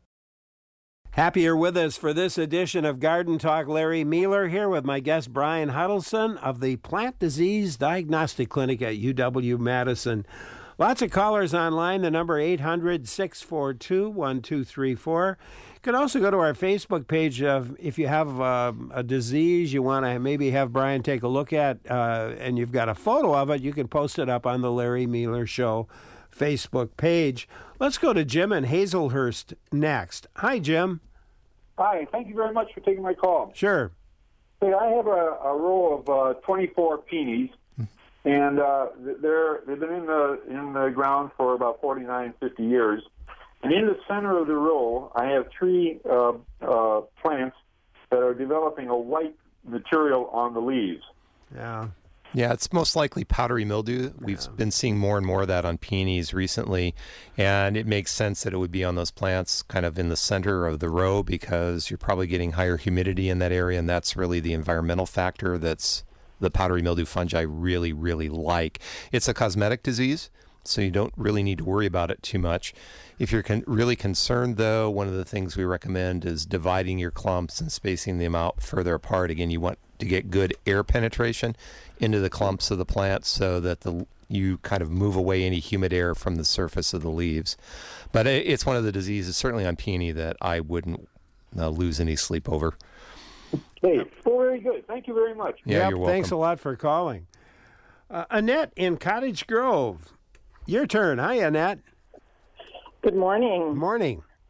Speaker 1: Happy you're with us for this edition of Garden Talk. Larry Mealer here with my guest Brian Huddleston of the Plant Disease Diagnostic Clinic at U W-Madison. Lots of callers online. The number eight hundred, six four two, one two three four. You can also go to our Facebook page of if you have uh, a disease you want to maybe have Brian take a look at uh, and you've got a photo of it, you can post it up on the Larry Mealer Show Facebook page. Let's go to Jim in Hazelhurst next. Hi, Jim.
Speaker 14: Hi. Thank you very much for taking my call.
Speaker 1: Sure.
Speaker 14: Hey, I have a, a row of uh, twenty-four peonies, and uh, they're they've been in the in the ground for about forty-nine, fifty years. And in the center of the row, I have three uh, uh, plants that are developing a white material on the leaves.
Speaker 1: Yeah.
Speaker 2: Yeah, it's most likely powdery mildew. We've yeah. been seeing more and more of that on peonies recently, and it makes sense that it would be on those plants kind of in the center of the row because you're probably getting higher humidity in that area, and that's really the environmental factor that's the powdery mildew fungi really, really like. It's a cosmetic disease, so you don't really need to worry about it too much. If you're con- really concerned, though, one of the things we recommend is dividing your clumps and spacing them out further apart. Again, you want to get good air penetration into the clumps of the plant so that the you kind of move away any humid air from the surface of the leaves. But it, it's one of the diseases, certainly on peony, that I wouldn't uh, lose any sleep over.
Speaker 14: Hey, well, very good. Thank you very much.
Speaker 2: Yeah,
Speaker 1: yep,
Speaker 2: you're welcome.
Speaker 1: Thanks a lot for calling. Uh, Annette in Cottage Grove. Your turn. Hi, Annette.
Speaker 15: Good morning.
Speaker 1: Morning.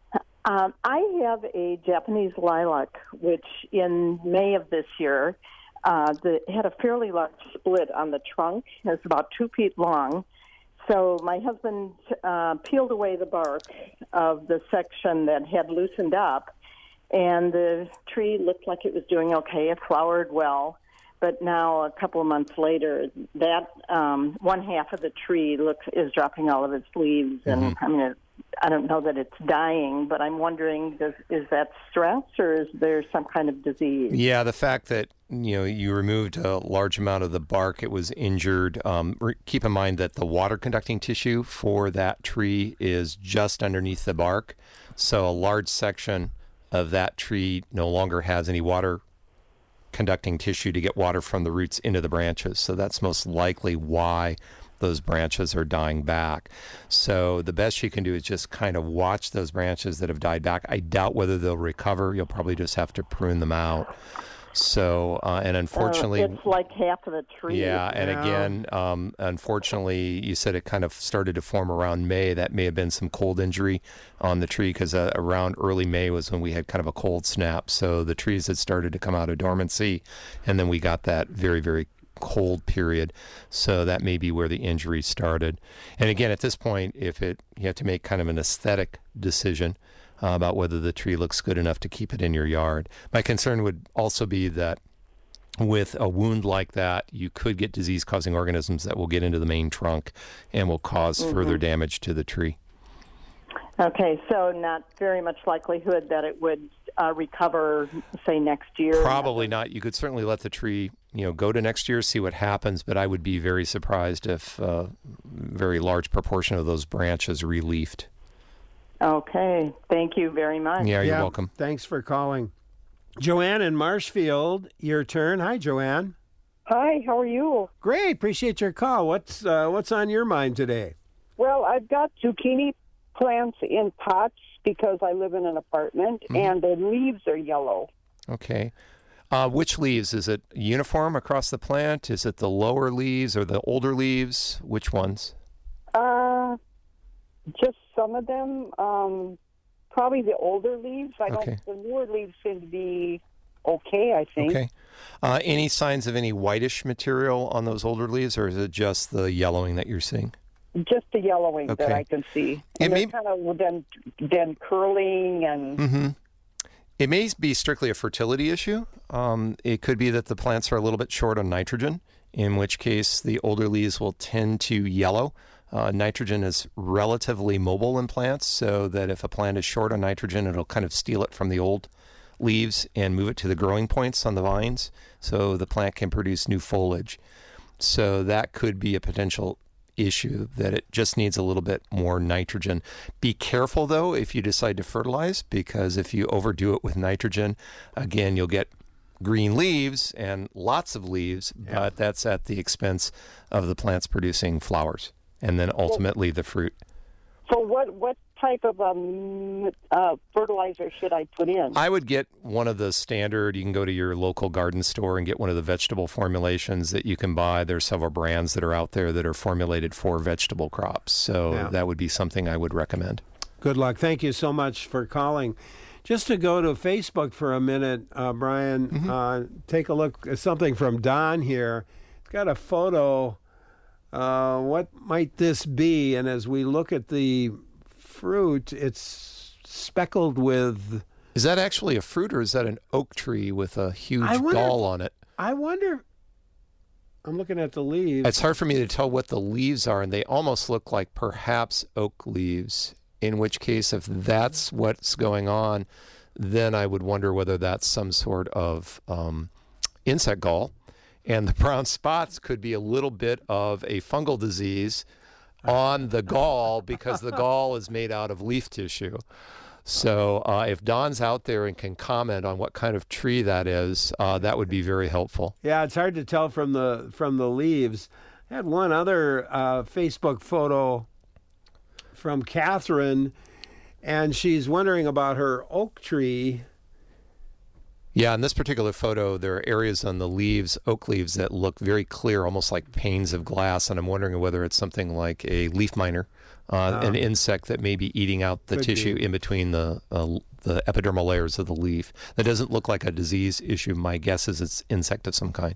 Speaker 6: Um, I have a Japanese lilac, which in May of this year uh, the, had a fairly large split on the trunk. It's about two feet long. So my husband uh, peeled away the bark of the section that had loosened up, and the tree looked like it was doing okay. It flowered well. But now, a couple of months later, that um, one half of the tree looks is dropping all of its leaves, and
Speaker 2: Mm-hmm.
Speaker 6: I mean, it, I don't know that it's dying, but I'm wondering, does, is that stress or is there some kind of disease?
Speaker 2: Yeah, the fact that you know you removed a large amount of the bark, it was injured. Um, re- keep in mind that the water conducting tissue for that tree is just underneath the bark, so a large section of that tree no longer has any water conducting tissue to get water from the roots into the branches. So that's most likely why those branches are dying back. So the best you can do is just kind of watch those branches that have died back. I doubt whether they'll recover. You'll probably just have to prune them out. So, uh, and unfortunately...
Speaker 6: Uh, it's like half of the tree.
Speaker 2: Yeah, and
Speaker 6: you know?
Speaker 2: again, um, unfortunately, you said it kind of started to form around May. That may have been some cold injury on the tree because uh, around early May was when we had kind of a cold snap. So the trees had started to come out of dormancy, and then we got that very, very cold period. So that may be where the injury started. And again, at this point, if it you have to make kind of an aesthetic decision uh, about whether the tree looks good enough to keep it in your yard. My concern would also be that with a wound like that, you could get disease-causing organisms that will get into the main trunk and will cause
Speaker 6: Mm-hmm.
Speaker 2: further damage to the tree.
Speaker 6: Okay, so not very much likelihood that it would uh, recover, say, next year?
Speaker 2: Probably not. You could certainly let the tree, you know, go to next year, see what happens, but I would be very surprised if a very large proportion of those branches re-leafed.
Speaker 6: Okay, thank you very much.
Speaker 2: Yeah, you're welcome.
Speaker 1: Thanks for calling. Joanne in Marshfield, your turn. Hi, Joanne.
Speaker 15: Hi, how are you?
Speaker 1: Great, appreciate your call. What's uh, what's on your mind today?
Speaker 15: Well, I've got zucchini plants in pots because I live in an apartment,
Speaker 2: Mm-hmm.
Speaker 15: and the leaves are yellow.
Speaker 2: Okay. Uh, which leaves? Is it uniform across the plant? Is it the lower leaves or the older leaves? Which ones?
Speaker 15: Uh, just some of them. Um, probably the older leaves. I
Speaker 2: Okay.
Speaker 15: don't. The newer leaves seem to be okay, I think.
Speaker 2: Okay. Uh, any signs of any whitish material on those older leaves, or is it just the yellowing that you're seeing?
Speaker 15: Just the yellowing that
Speaker 2: Okay.
Speaker 15: I can see.
Speaker 2: It
Speaker 15: And
Speaker 2: may-
Speaker 15: they're kind of then then curling and.
Speaker 2: Mm-hmm. It may be strictly a fertility issue. Um, it could be that the plants are a little bit short on nitrogen, in which case the older leaves will tend to yellow. Uh, nitrogen is relatively mobile in plants, so that if a plant is short on nitrogen, it'll kind of steal it from the old leaves and move it to the growing points on the vines, so the plant can produce new foliage. So that could be a potential issue, that it just needs a little bit more nitrogen. Be careful, though, if you decide to fertilize, because if you overdo it with nitrogen, again, you'll get green leaves and lots of leaves, but that's at the expense of the plants producing flowers and then ultimately the fruit.
Speaker 15: So what what type of um, uh, fertilizer should I put in?
Speaker 2: I would get one of the standard, you can go to your local garden store and get one of the vegetable formulations that you can buy. There's several brands that are out there that are formulated for vegetable crops. So
Speaker 1: Yeah.
Speaker 2: that would be something I would recommend.
Speaker 1: Good luck. Thank you so much for calling. Just to go to Facebook for a minute, uh, Brian,
Speaker 2: Mm-hmm.
Speaker 1: uh, take a look at something from Don here. It's got a photo. Uh, what might this be? And as we look at the fruit, it's speckled with...
Speaker 2: Is that actually a fruit, or is that an oak tree with a huge
Speaker 1: I wonder-
Speaker 2: gall on it?
Speaker 1: I wonder... I'm looking at the leaves.
Speaker 2: It's hard for me to tell what the leaves are, and they almost look like perhaps oak leaves, in which case, if that's what's going on, then I would wonder whether that's some sort of um, insect gall. And the brown spots could be a little bit of a fungal disease on the gall, because the gall is made out of leaf tissue. So uh, if Don's out there and can comment on what kind of tree that is, uh, that would be very helpful.
Speaker 1: Yeah, it's hard to tell from the from the leaves. I had one other uh, Facebook photo from Catherine, and she's wondering about her oak tree. And she says,
Speaker 2: Yeah, in this particular photo, there are areas on the leaves, oak leaves, that look very clear, almost like panes of glass, and I'm wondering whether it's something like a leaf miner, uh,
Speaker 1: Oh.
Speaker 2: an insect that may be eating out the
Speaker 1: Could
Speaker 2: tissue
Speaker 1: be.
Speaker 2: in between the uh, the epidermal layers of the leaf. That doesn't look like a disease issue. My guess is it's insect of some kind.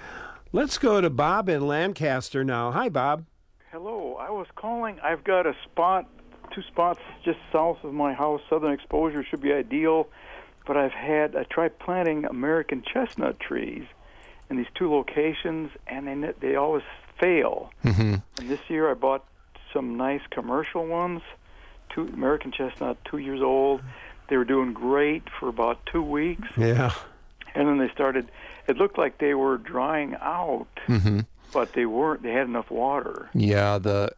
Speaker 1: Let's go to Bob in Lancaster now. Hi, Bob.
Speaker 16: Hello, I was calling. I've got a spot, two spots just south of my house. Southern exposure should be ideal, but I've had, I tried planting American chestnut trees in these two locations, and they ne- they always fail.
Speaker 2: Mm-hmm.
Speaker 16: And this year I bought some nice commercial ones, two American chestnut, two years old. They were doing great for about two weeks,
Speaker 1: Yeah.
Speaker 16: and then they started, it looked like they were drying out,
Speaker 2: Mm-hmm.
Speaker 16: but they weren't, they had enough water.
Speaker 2: Yeah, the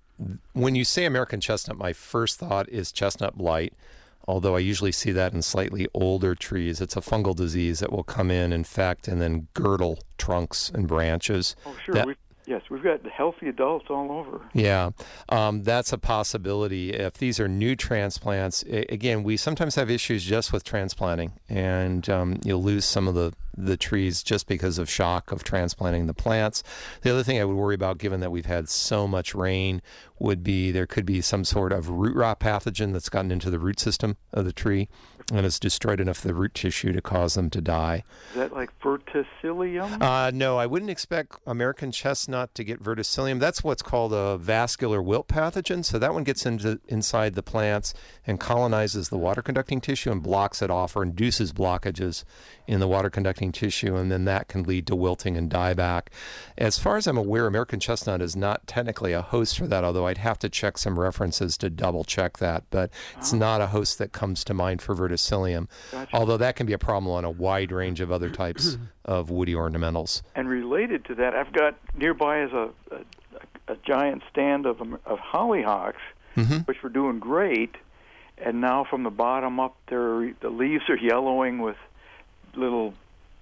Speaker 2: when you say American chestnut, my first thought is chestnut blight, although I usually see that in slightly older trees. It's a fungal disease that will come in, infect, and then girdle trunks and branches.
Speaker 16: Oh, sure.
Speaker 2: That-
Speaker 16: We've, yes, we've got healthy adults all over.
Speaker 2: Yeah, um, that's a possibility. If these are new transplants, a- again, we sometimes have issues just with transplanting, and um, you'll lose some of the, the trees just because of shock of transplanting the plants. The other thing I would worry about, given that we've had so much rain, would be there could be some sort of root rot pathogen that's gotten into the root system of the tree and has destroyed enough of the root tissue to cause them to die.
Speaker 16: Is that like verticillium?
Speaker 2: Uh, no, I wouldn't expect American chestnut to get verticillium. That's what's called a vascular wilt pathogen. So that one gets into inside the plants and colonizes the water conducting tissue and blocks it off or induces blockages in the water conducting tissue, and then that can lead to wilting and dieback. As far as I'm aware, American chestnut is not technically a host for that, although I'd have to check some references to double check that. But it's not a host that comes to mind for verticillium,
Speaker 16: Gotcha.
Speaker 2: although that can be a problem on a wide range of other types of woody ornamentals.
Speaker 16: And related to that, I've got nearby is a a, a giant stand of um, of hollyhocks,
Speaker 2: Mm-hmm.
Speaker 16: which were doing great, and now from the bottom up, they're, the leaves are yellowing with little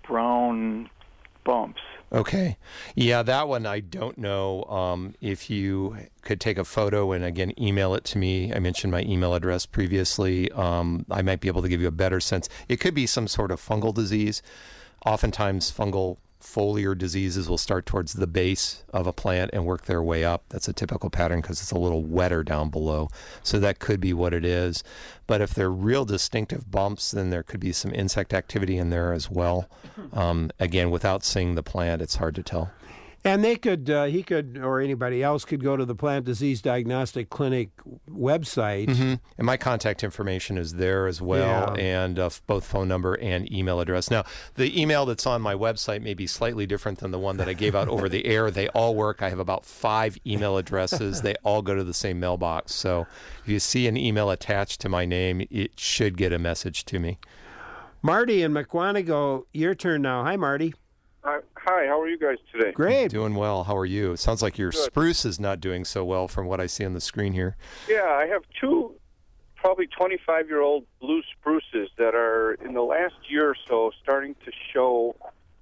Speaker 16: brown bumps.
Speaker 2: Okay. Yeah, that one I don't know. Um, if you could take a photo and, again, email it to me. I mentioned my email address previously. Um, I might be able to give you a better sense. It could be some sort of fungal disease. Oftentimes, fungal foliar diseases will start towards the base of a plant and work their way up. That's a typical pattern because it's a little wetter down below. So that could be what it is. But if they're real distinctive bumps, then there could be some insect activity in there as well. Um, again, without seeing the plant, it's hard to tell.
Speaker 1: And they could, uh, he could, or anybody else could go to the Plant Disease Diagnostic Clinic website.
Speaker 2: Mm-hmm. And my contact information is there as well,
Speaker 1: Yeah.
Speaker 2: and uh, both phone number and email address. Now, the email that's on my website may be slightly different than the one that I gave out over the air. They all work. I have about five email addresses. They all go to the same mailbox. So if you see an email attached to my name, it should get a message to me.
Speaker 1: Marty in McWanago, your turn now. Hi, Marty.
Speaker 17: Uh, hi, how are you guys today?
Speaker 1: Great.
Speaker 2: Doing well. How are you? It sounds like your
Speaker 17: Good.
Speaker 2: spruce is not doing so well from what I see on the screen here.
Speaker 17: Yeah, I have two probably twenty-five-year-old blue spruces that are in the last year or so starting to show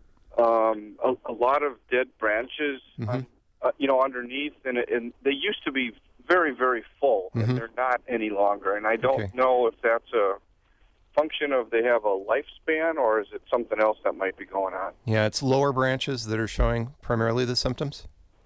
Speaker 17: um, a, a lot of dead branches,
Speaker 2: Mhm.
Speaker 17: uh, you know, underneath, and, and they used to be very, very full,
Speaker 2: Mhm.
Speaker 17: and they're not any longer. And I don't
Speaker 2: Okay.
Speaker 17: know if that's a function of they have a lifespan or is it something else that might be going on.
Speaker 2: Yeah, it's lower branches that are showing primarily the symptoms.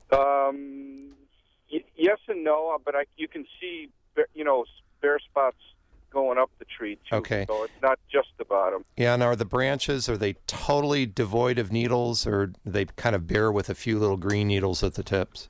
Speaker 17: Um, y- yes and no, but I, you can see, ba- you know, bare spots going up the tree too.
Speaker 2: Okay.
Speaker 17: So it's not just the bottom.
Speaker 2: Yeah, and are the branches, are they totally devoid of needles, or do they kind of bear with a few little green needles at the tips?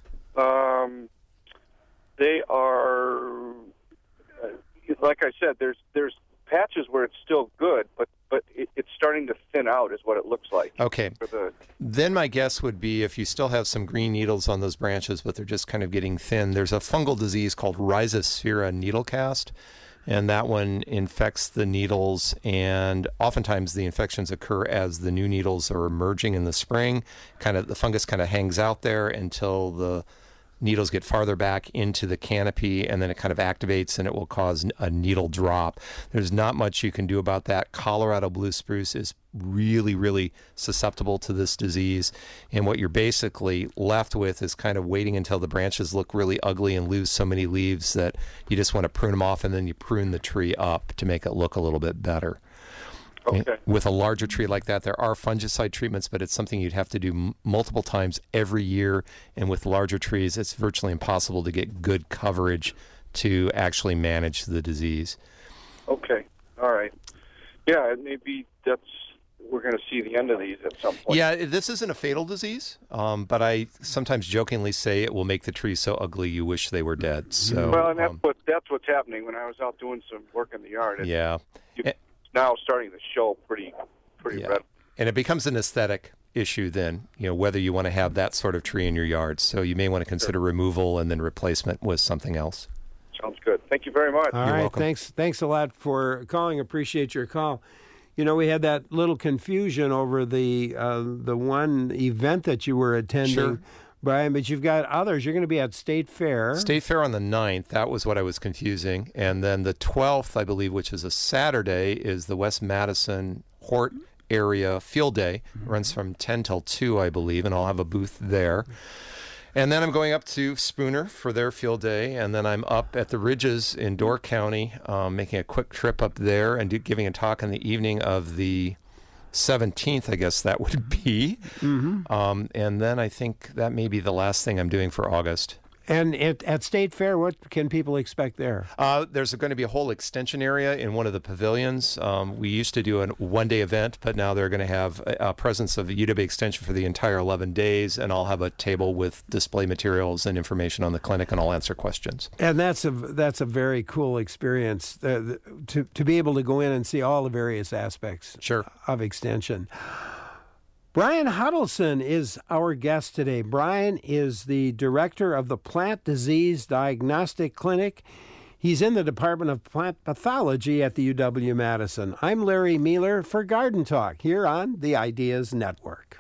Speaker 17: Um, they are, uh, like I said, there's there's patches where it's still good, but but it, it's starting to thin out, is what it looks like.
Speaker 2: Okay.
Speaker 17: For the
Speaker 2: Then my guess would be if you still have some green needles on those branches, but they're just kind of getting thin, there's a fungal disease called Rhizosphaera needlecast, and that one infects the needles, and oftentimes the infections occur as the new needles are emerging in the spring. Kind of the fungus kind of hangs out there until the needles get farther back into the canopy, and then it kind of activates and it will cause a needle drop. There's not much you can do about that. Colorado blue spruce is really, really susceptible to this disease. And what you're basically left with is kind of waiting until the branches look really ugly and lose so many leaves that you just want to prune them off, and then you prune the tree up to make it look a little bit better.
Speaker 17: Okay.
Speaker 2: With a larger tree like that, there are fungicide treatments, but it's something you'd have to do m- multiple times every year. And with larger trees, it's virtually impossible to get good coverage to actually manage the disease.
Speaker 17: Okay. All right. Yeah, maybe that's we're going to see the end of these at some point.
Speaker 2: Yeah, this isn't a fatal disease, um, but I sometimes jokingly say it will make the trees so ugly you wish they were dead. So,
Speaker 17: well, and that's
Speaker 2: um,
Speaker 17: what that's what's happening when I was out doing some work in the yard. It's,
Speaker 2: yeah.
Speaker 17: It's now starting to show pretty, pretty
Speaker 2: Yeah.
Speaker 17: red.
Speaker 2: And it becomes an aesthetic issue then, you know, whether you want to have that sort of tree in your yard. So you may want to consider removal and then replacement with something else.
Speaker 17: Sounds good. Thank you very much.
Speaker 1: All
Speaker 2: You're
Speaker 1: right,
Speaker 2: welcome.
Speaker 1: thanks. Thanks a lot for calling. Appreciate your call. You know, we had that little confusion over the uh, the one event that you were attending,
Speaker 2: Sure.
Speaker 1: Brian, but you've got others. You're going to be at State Fair.
Speaker 2: State Fair on the ninth, that was what I was confusing. And then the twelfth, I believe, which is a Saturday, is the West Madison Hort area field day. It runs from ten till two, I believe, and I'll have a booth there. And then I'm going up to Spooner for their field day, and then I'm up at the Ridges in Door County, um, making a quick trip up there and do, giving a talk in the evening of the seventeenth, I guess that would be.
Speaker 1: Mm-hmm.
Speaker 2: Um, and then I think that may be the last thing I'm doing for August.
Speaker 1: And at, at State Fair, what can people expect there?
Speaker 2: Uh, there's going to be a whole extension area in one of the pavilions. Um, we used to do a one-day event, but now they're going to have a, a presence of U W Extension for the entire eleven days, and I'll have a table with display materials and information on the clinic, and I'll answer questions.
Speaker 1: And that's a that's a very cool experience uh, to to be able to go in and see all the various aspects
Speaker 2: sure.
Speaker 1: of Extension. Brian Huddleston is our guest today. Brian is the director of the Plant Disease Diagnostic Clinic. He's in the Department of Plant Pathology at the U W-Madison. I'm Larry Mealer for Garden Talk here on the Ideas Network.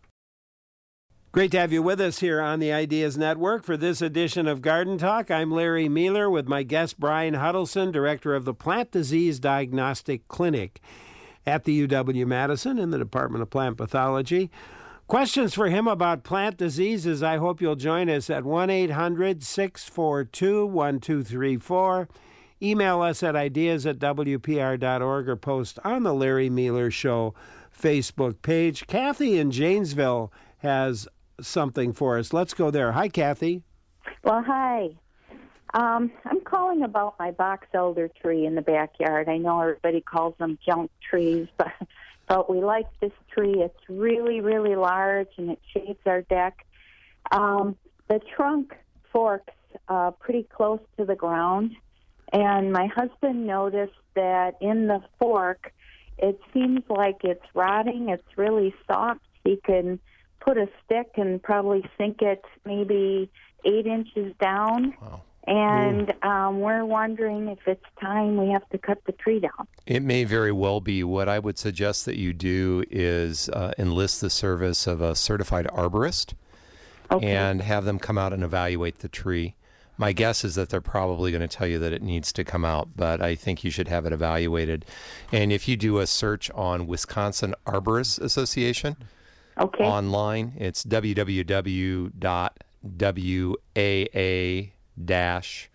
Speaker 1: Great to have you with us here on the Ideas Network for this edition of Garden Talk. I'm Larry Mealer with my guest Brian Huddleston, director of the Plant Disease Diagnostic Clinic at the U W-Madison in the Department of Plant Pathology. Questions for him about plant diseases, I hope you'll join us at one eight hundred six four two one two three four. Email us at ideas at w p r dot org or post on the Larry Mealer Show Facebook page. Kathy in Janesville has something for us. Let's go there. Hi, Kathy.
Speaker 18: Well, hi. Um, I'm calling about my box elder tree in the backyard. I know everybody calls them junk trees, but but we like this tree. It's really, really large, and it shades our deck. Um, the trunk forks uh, pretty close to the ground, and my husband noticed that in the fork, it seems like it's rotting. It's really soft. He can put a stick and probably sink it maybe eight inches down.
Speaker 2: Wow.
Speaker 18: And um, we're wondering if it's time we have to cut the tree down.
Speaker 2: It may very well be. What I would suggest that you do is uh, enlist the service of a certified arborist
Speaker 18: okay.
Speaker 2: and have them come out and evaluate the tree. My guess is that they're probably going to tell you that it needs to come out, but I think you should have it evaluated. And if you do a search on Wisconsin Arborists Association
Speaker 18: okay.
Speaker 2: online, it's w w w dot w a a dash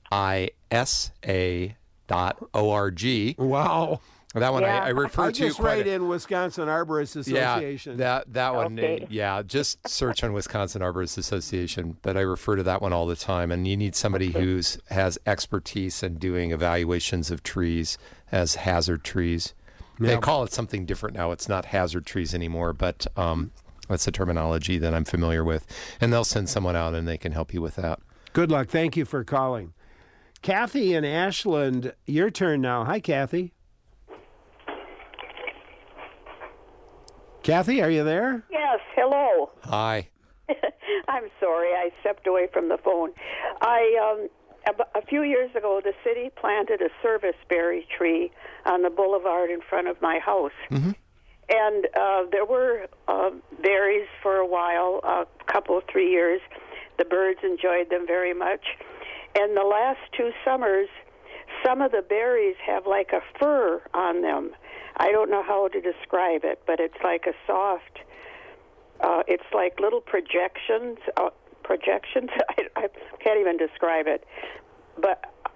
Speaker 2: isa dot org.
Speaker 1: Wow.
Speaker 2: That one
Speaker 1: yeah.
Speaker 2: I, I refer
Speaker 1: I
Speaker 2: to
Speaker 1: just
Speaker 2: quite
Speaker 1: write
Speaker 2: a,
Speaker 1: in Wisconsin Arborists Association.
Speaker 2: Yeah, that, that one,
Speaker 18: okay.
Speaker 2: uh, yeah, just search on Wisconsin Arborists Association, but I refer to that one all the time, and you need somebody
Speaker 18: okay.
Speaker 2: who's has expertise in doing evaluations of trees as hazard trees.
Speaker 1: Yeah.
Speaker 2: They call it something different now. It's not hazard trees anymore, but um, that's a terminology that I'm familiar with, and they'll send someone out and they can help you with that.
Speaker 1: Good luck. Thank you for calling. Kathy in Ashland, your turn now. Hi, Kathy. Kathy, are you there?
Speaker 19: Yes, hello.
Speaker 2: Hi.
Speaker 19: I'm sorry, I stepped away from the phone. I um, a, a few years ago, the city planted a serviceberry tree on the boulevard in front of my house.
Speaker 2: Mm-hmm.
Speaker 19: And uh, there were uh, berries for a while, a couple, three years. The birds enjoyed them very much. And the last two summers, some of the berries have like a fur on them. I don't know how to describe it, but it's like a soft, uh, it's like little projections, uh, projections. I, I can't even describe it. But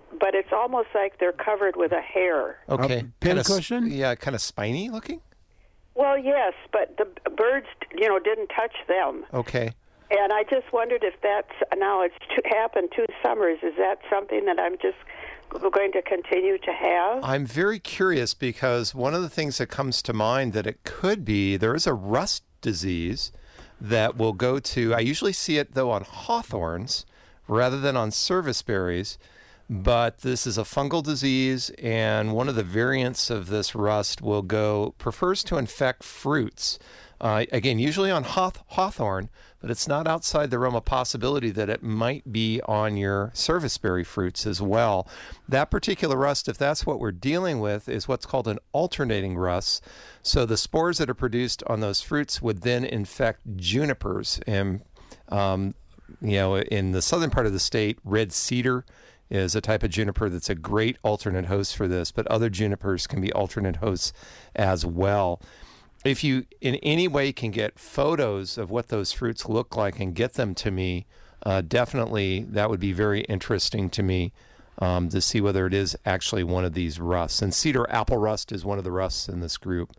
Speaker 19: but it's almost like they're covered with a hair.
Speaker 2: Okay.
Speaker 1: Pincushion?
Speaker 2: Kinda, yeah, kind of spiny looking?
Speaker 19: Well, yes, but the birds, you know, didn't touch them.
Speaker 2: Okay.
Speaker 19: And I just wondered if that's, now it's to, happened two summers, is that something that I'm just going to continue to have?
Speaker 2: I'm very curious because one of the things that comes to mind that it could be, there is a rust disease that will go to, I usually see it though on hawthorns rather than on serviceberries, but this is a fungal disease, and one of the variants of this rust will go, prefers to infect fruits. Uh, again, usually on hawth- hawthorn, but it's not outside the realm of possibility that it might be on your serviceberry fruits as well. That particular rust, if that's what we're dealing with, is what's called an alternating rust. So the spores that are produced on those fruits would then infect junipers. And, um, you know, in the southern part of the state, red cedar is a type of juniper that's a great alternate host for this, but other junipers can be alternate hosts as well. If you in any way can get photos of what those fruits look like and get them to me, uh, definitely that would be very interesting to me um, to see whether it is actually one of these rusts. And cedar apple rust is one of the rusts in this group.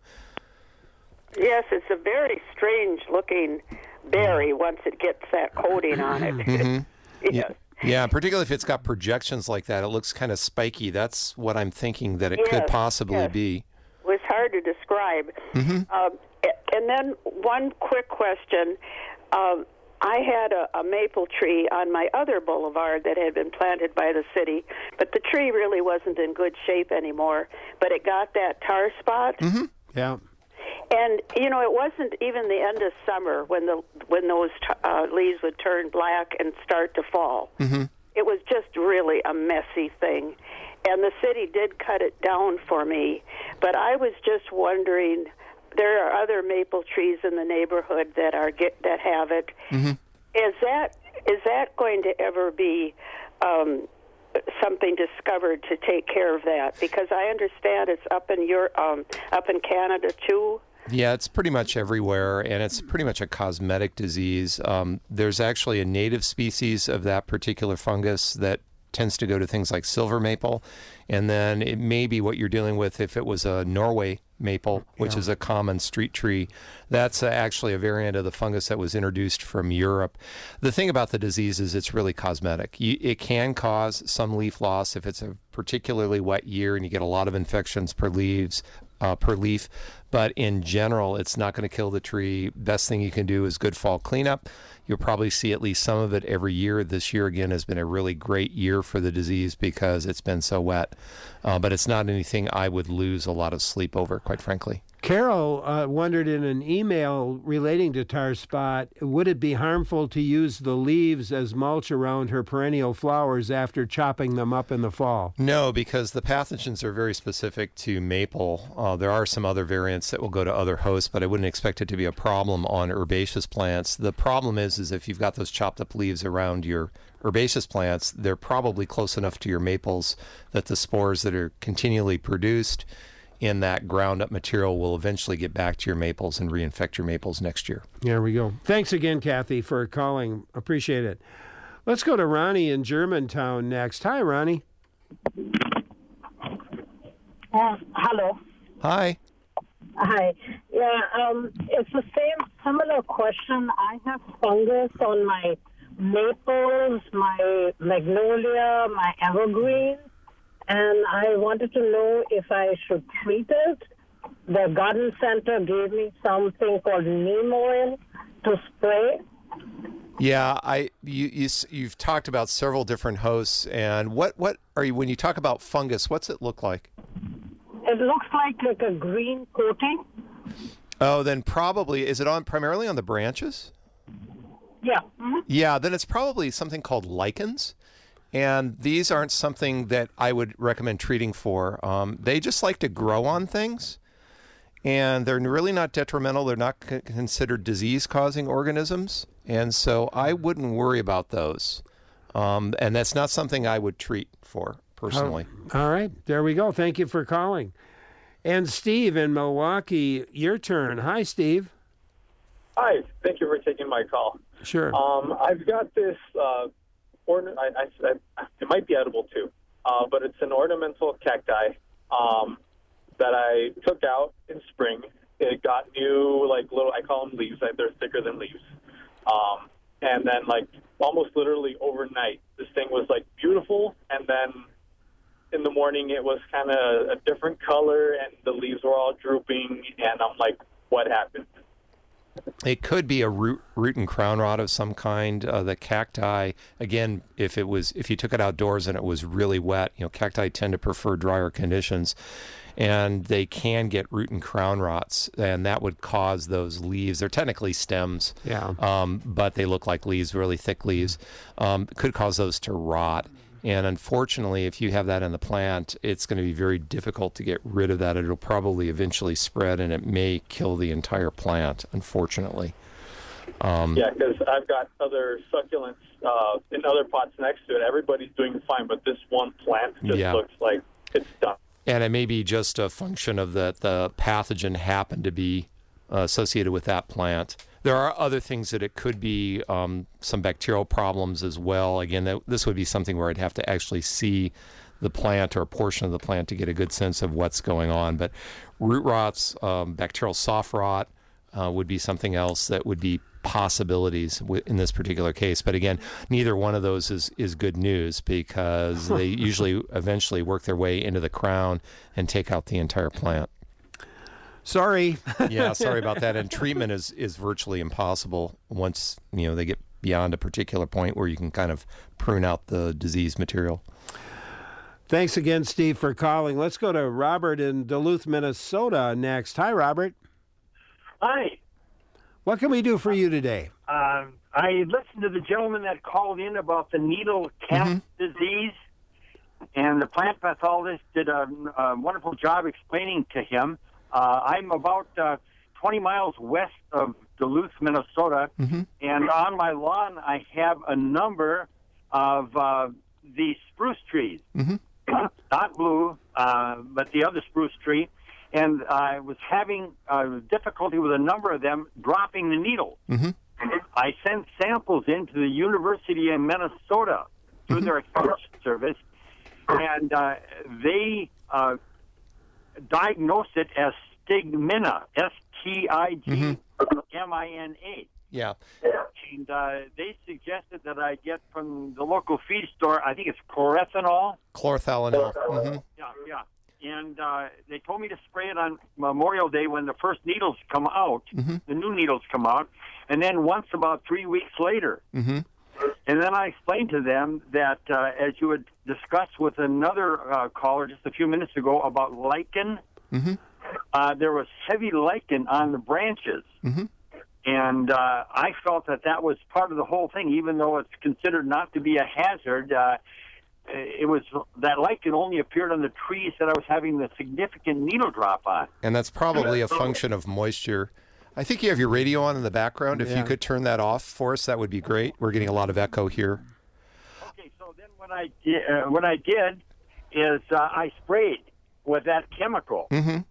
Speaker 19: Yes, it's a very strange looking berry once it gets that coating on it.
Speaker 2: Mm-hmm.
Speaker 19: Yes.
Speaker 2: Yeah. Yeah, particularly if it's got projections like that, it looks kind of spiky. That's what I'm thinking that it
Speaker 19: Yes,
Speaker 2: could possibly
Speaker 19: yes.
Speaker 2: be.
Speaker 19: It was hard to describe.
Speaker 2: Mm-hmm.
Speaker 19: Um, a- and then one quick question. Um, I had a, a maple tree on my other boulevard that had been planted by the city, but the tree really wasn't in good shape anymore, but it got that tar spot.
Speaker 2: Mm-hmm.
Speaker 1: Yeah.
Speaker 19: And you know, it wasn't even the end of summer when the when those uh, leaves would turn black and start to fall.
Speaker 2: Mm-hmm.
Speaker 19: It was just really a messy thing, and the city did cut it down for me. But I was just wondering, there are other maple trees in the neighborhood that are get that have it.
Speaker 2: Mm-hmm.
Speaker 19: Is that is that going to ever be um, something discovered to take care of that? Because I understand it's up in your um, up in Canada too.
Speaker 2: Yeah, it's pretty much everywhere, and it's pretty much a cosmetic disease. Um, there's actually a native species of that particular fungus that tends to go to things like silver maple, and then it may be what you're dealing with if it was a Norway maple, which
Speaker 1: Yeah.
Speaker 2: is a common street tree. That's uh, actually a variant of the fungus that was introduced from Europe. The thing about the disease is it's really cosmetic. You, it can cause some leaf loss if it's a particularly wet year and you get a lot of infections per leaves. Uh, per leaf, but in general, it's not going to kill the tree. Best thing you can do is good fall cleanup. You'll probably see at least some of it every year. This year, again, has been a really great year for the disease because it's been so wet. Uh, but it's not anything I would lose a lot of sleep over, quite frankly.
Speaker 1: Carol uh, wondered in an email relating to tar spot, would it be harmful to use the leaves as mulch around her perennial flowers after chopping them up in the fall?
Speaker 2: No, because the pathogens are very specific to maple. Uh, there are some other variants that will go to other hosts, but I wouldn't expect it to be a problem on herbaceous plants. The problem is, is if you've got those chopped up leaves around your herbaceous plants, they're probably close enough to your maples that the spores that are continually produced in that ground up material will eventually get back to your maples and reinfect your maples next year.
Speaker 1: There we go. Thanks again, Kathy, for calling. Appreciate it. Let's go to Ronnie in Germantown next. Hi, Ronnie.
Speaker 20: Uh, hello.
Speaker 2: Hi.
Speaker 20: Hi. Yeah, um, it's the same similar question. I have fungus on my maples, my magnolia, my evergreen, and I wanted to know if I should treat it. The garden center gave me something called neem oil to spray.
Speaker 2: Yeah, I you, you s- you've talked about several different hosts, and what what are you when you talk about fungus? What's it look like?
Speaker 20: It looks like like a green coating.
Speaker 2: Oh, then probably is it on primarily on the branches?
Speaker 20: Yeah. Mhm.
Speaker 2: Yeah, then it's probably something called lichens. And these aren't something that I would recommend treating for. Um, they just like to grow on things, and they're really not detrimental. They're not c- considered disease-causing organisms, and so I wouldn't worry about those. Um, and that's not something I would treat for personally.
Speaker 1: Oh, all right. There we go. Thank you for calling. And Steve in Milwaukee, your turn. Hi, Steve.
Speaker 21: Hi. Thank you for taking my call.
Speaker 1: Sure.
Speaker 21: Um, I've got this... Uh, Or, I, I, I, it might be edible too. uh, but it's an ornamental cacti um, that I took out in spring. It got new, like little, I call them leaves. Like they're thicker than leaves. Um, and then, like almost literally overnight, this thing was like beautiful, and then in the morning it was kind of a different color, and the leaves were all drooping, and I'm like, what happened?
Speaker 2: It could be a root, root and crown rot of some kind. Uh, the cacti, again, if it was, if you took it outdoors and it was really wet, you know, cacti tend to prefer drier conditions, and they can get root and crown rots, and that would cause those leaves. They're technically stems,
Speaker 1: yeah,
Speaker 2: um, but they look like leaves, really thick leaves. Um, could cause those to rot. And unfortunately, if you have that in the plant, it's going to be very difficult to get rid of that. It'll probably eventually spread, and it may kill the entire plant, unfortunately. Um,
Speaker 21: yeah, because I've got other succulents uh, in other pots next to it. Everybody's doing fine, but this one plant just
Speaker 2: Yeah.
Speaker 21: looks like it's done.
Speaker 2: And it may be just a function of that the pathogen happened to be uh, associated with that plant. There are other things that it could be, um, some bacterial problems as well. Again, that, this would be something where I'd have to actually see the plant or a portion of the plant to get a good sense of what's going on. But root rots, um, bacterial soft rot uh, would be something else that would be possibilities w- in this particular case. But again, neither one of those is, is good news, because they usually eventually work their way into the crown and take out the entire plant.
Speaker 1: Sorry.
Speaker 2: Yeah, sorry about that. And treatment is, is virtually impossible once, you know, they get beyond a particular point where you can kind of prune out the disease material.
Speaker 1: Thanks again, Steve, for calling. Let's go to Robert in Duluth, Minnesota next. Hi, Robert.
Speaker 3: Hi.
Speaker 1: What can we do for you today?
Speaker 3: Um, I listened to the gentleman that called in about the needle cap mm-hmm. disease, and the plant pathologist did a, a wonderful job explaining to him. Uh, I'm about uh, twenty miles west of Duluth, Minnesota,
Speaker 2: mm-hmm.
Speaker 3: and on my lawn I have a number of uh, these spruce trees.
Speaker 2: Mm-hmm.
Speaker 3: Not blue, uh, but the other spruce tree. And I was having uh, difficulty with a number of them dropping the needle.
Speaker 2: Mm-hmm.
Speaker 3: I sent samples into the University of Minnesota through mm-hmm. their extension service, and uh, they uh, diagnosed it as stigmina, S T I G M I N A.
Speaker 2: Yeah.
Speaker 3: And uh, they suggested that I get from the local feed store, I think it's chlorothanol.
Speaker 2: Chlorothalonil. Mm-hmm.
Speaker 3: Yeah, yeah. And uh, they told me to spray it on Memorial Day when the first needles come out,
Speaker 2: mm-hmm.
Speaker 3: the new needles come out, and then once about three weeks later.
Speaker 2: Mm-hmm.
Speaker 3: And then I explained to them that, uh, as you had discussed with another uh, caller just a few minutes ago about lichen,
Speaker 2: mm-hmm.
Speaker 3: uh, there was heavy lichen on the branches.
Speaker 2: Mm-hmm.
Speaker 3: And uh, I felt that that was part of the whole thing, even though it's considered not to be a hazard. Uh, it was that lichen only appeared on the trees that I was having the significant needle drop on.
Speaker 2: And that's probably a function of moisture. I think you have your radio on in the background. If
Speaker 3: Yeah.
Speaker 2: you could turn that off for us, that would be great. We're getting a lot of echo here.
Speaker 3: Okay, so then what I did, uh, what I did is uh, I sprayed with that chemical,
Speaker 2: Mm-hmm.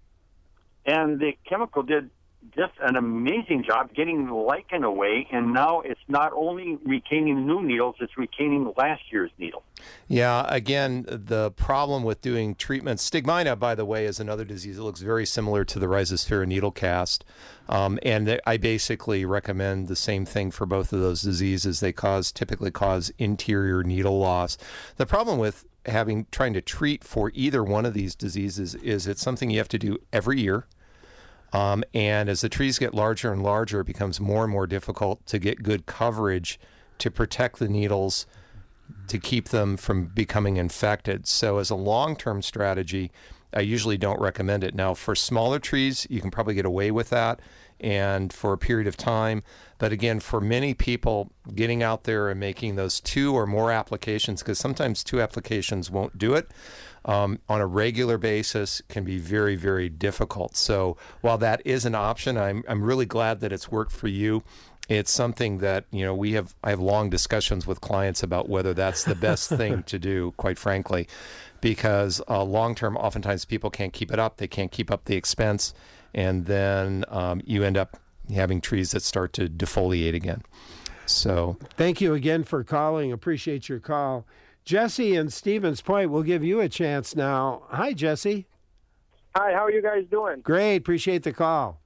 Speaker 3: and the chemical did just an amazing job getting the lichen away, and now it's not only retaining new needles, it's retaining last year's needle.
Speaker 2: Yeah, again, the problem with doing treatments, stigmina, by the way, is another disease that looks very similar to the Rhizosphaera needle cast. Um, and I basically recommend the same thing for both of those diseases. They cause typically cause interior needle loss. The problem with having trying to treat for either one of these diseases is it's something you have to do every year. Um, and as the trees get larger and larger, it becomes more and more difficult to get good coverage to protect the needles, to keep them from becoming infected. So as a long-term strategy, I usually don't recommend it. Now, for smaller trees, you can probably get away with that and for a period of time. But again, for many people, getting out there and making those two or more applications, because sometimes two applications won't do it, um, on a regular basis can be very, very difficult. So while that is an option, I'm I'm really glad that it's worked for you. It's something that, you know, we have, I have long discussions with clients about whether that's the best thing to do, quite frankly, because uh, long-term, oftentimes people can't keep it up. They can't keep up the expense. And then um, you end up having trees that start to defoliate again. So
Speaker 1: thank you again for calling. Appreciate your call. Jesse in Stevens Point, we'll give you a chance now. Hi, Jesse.
Speaker 4: Hi, how are you guys doing?
Speaker 1: Great. Appreciate the call.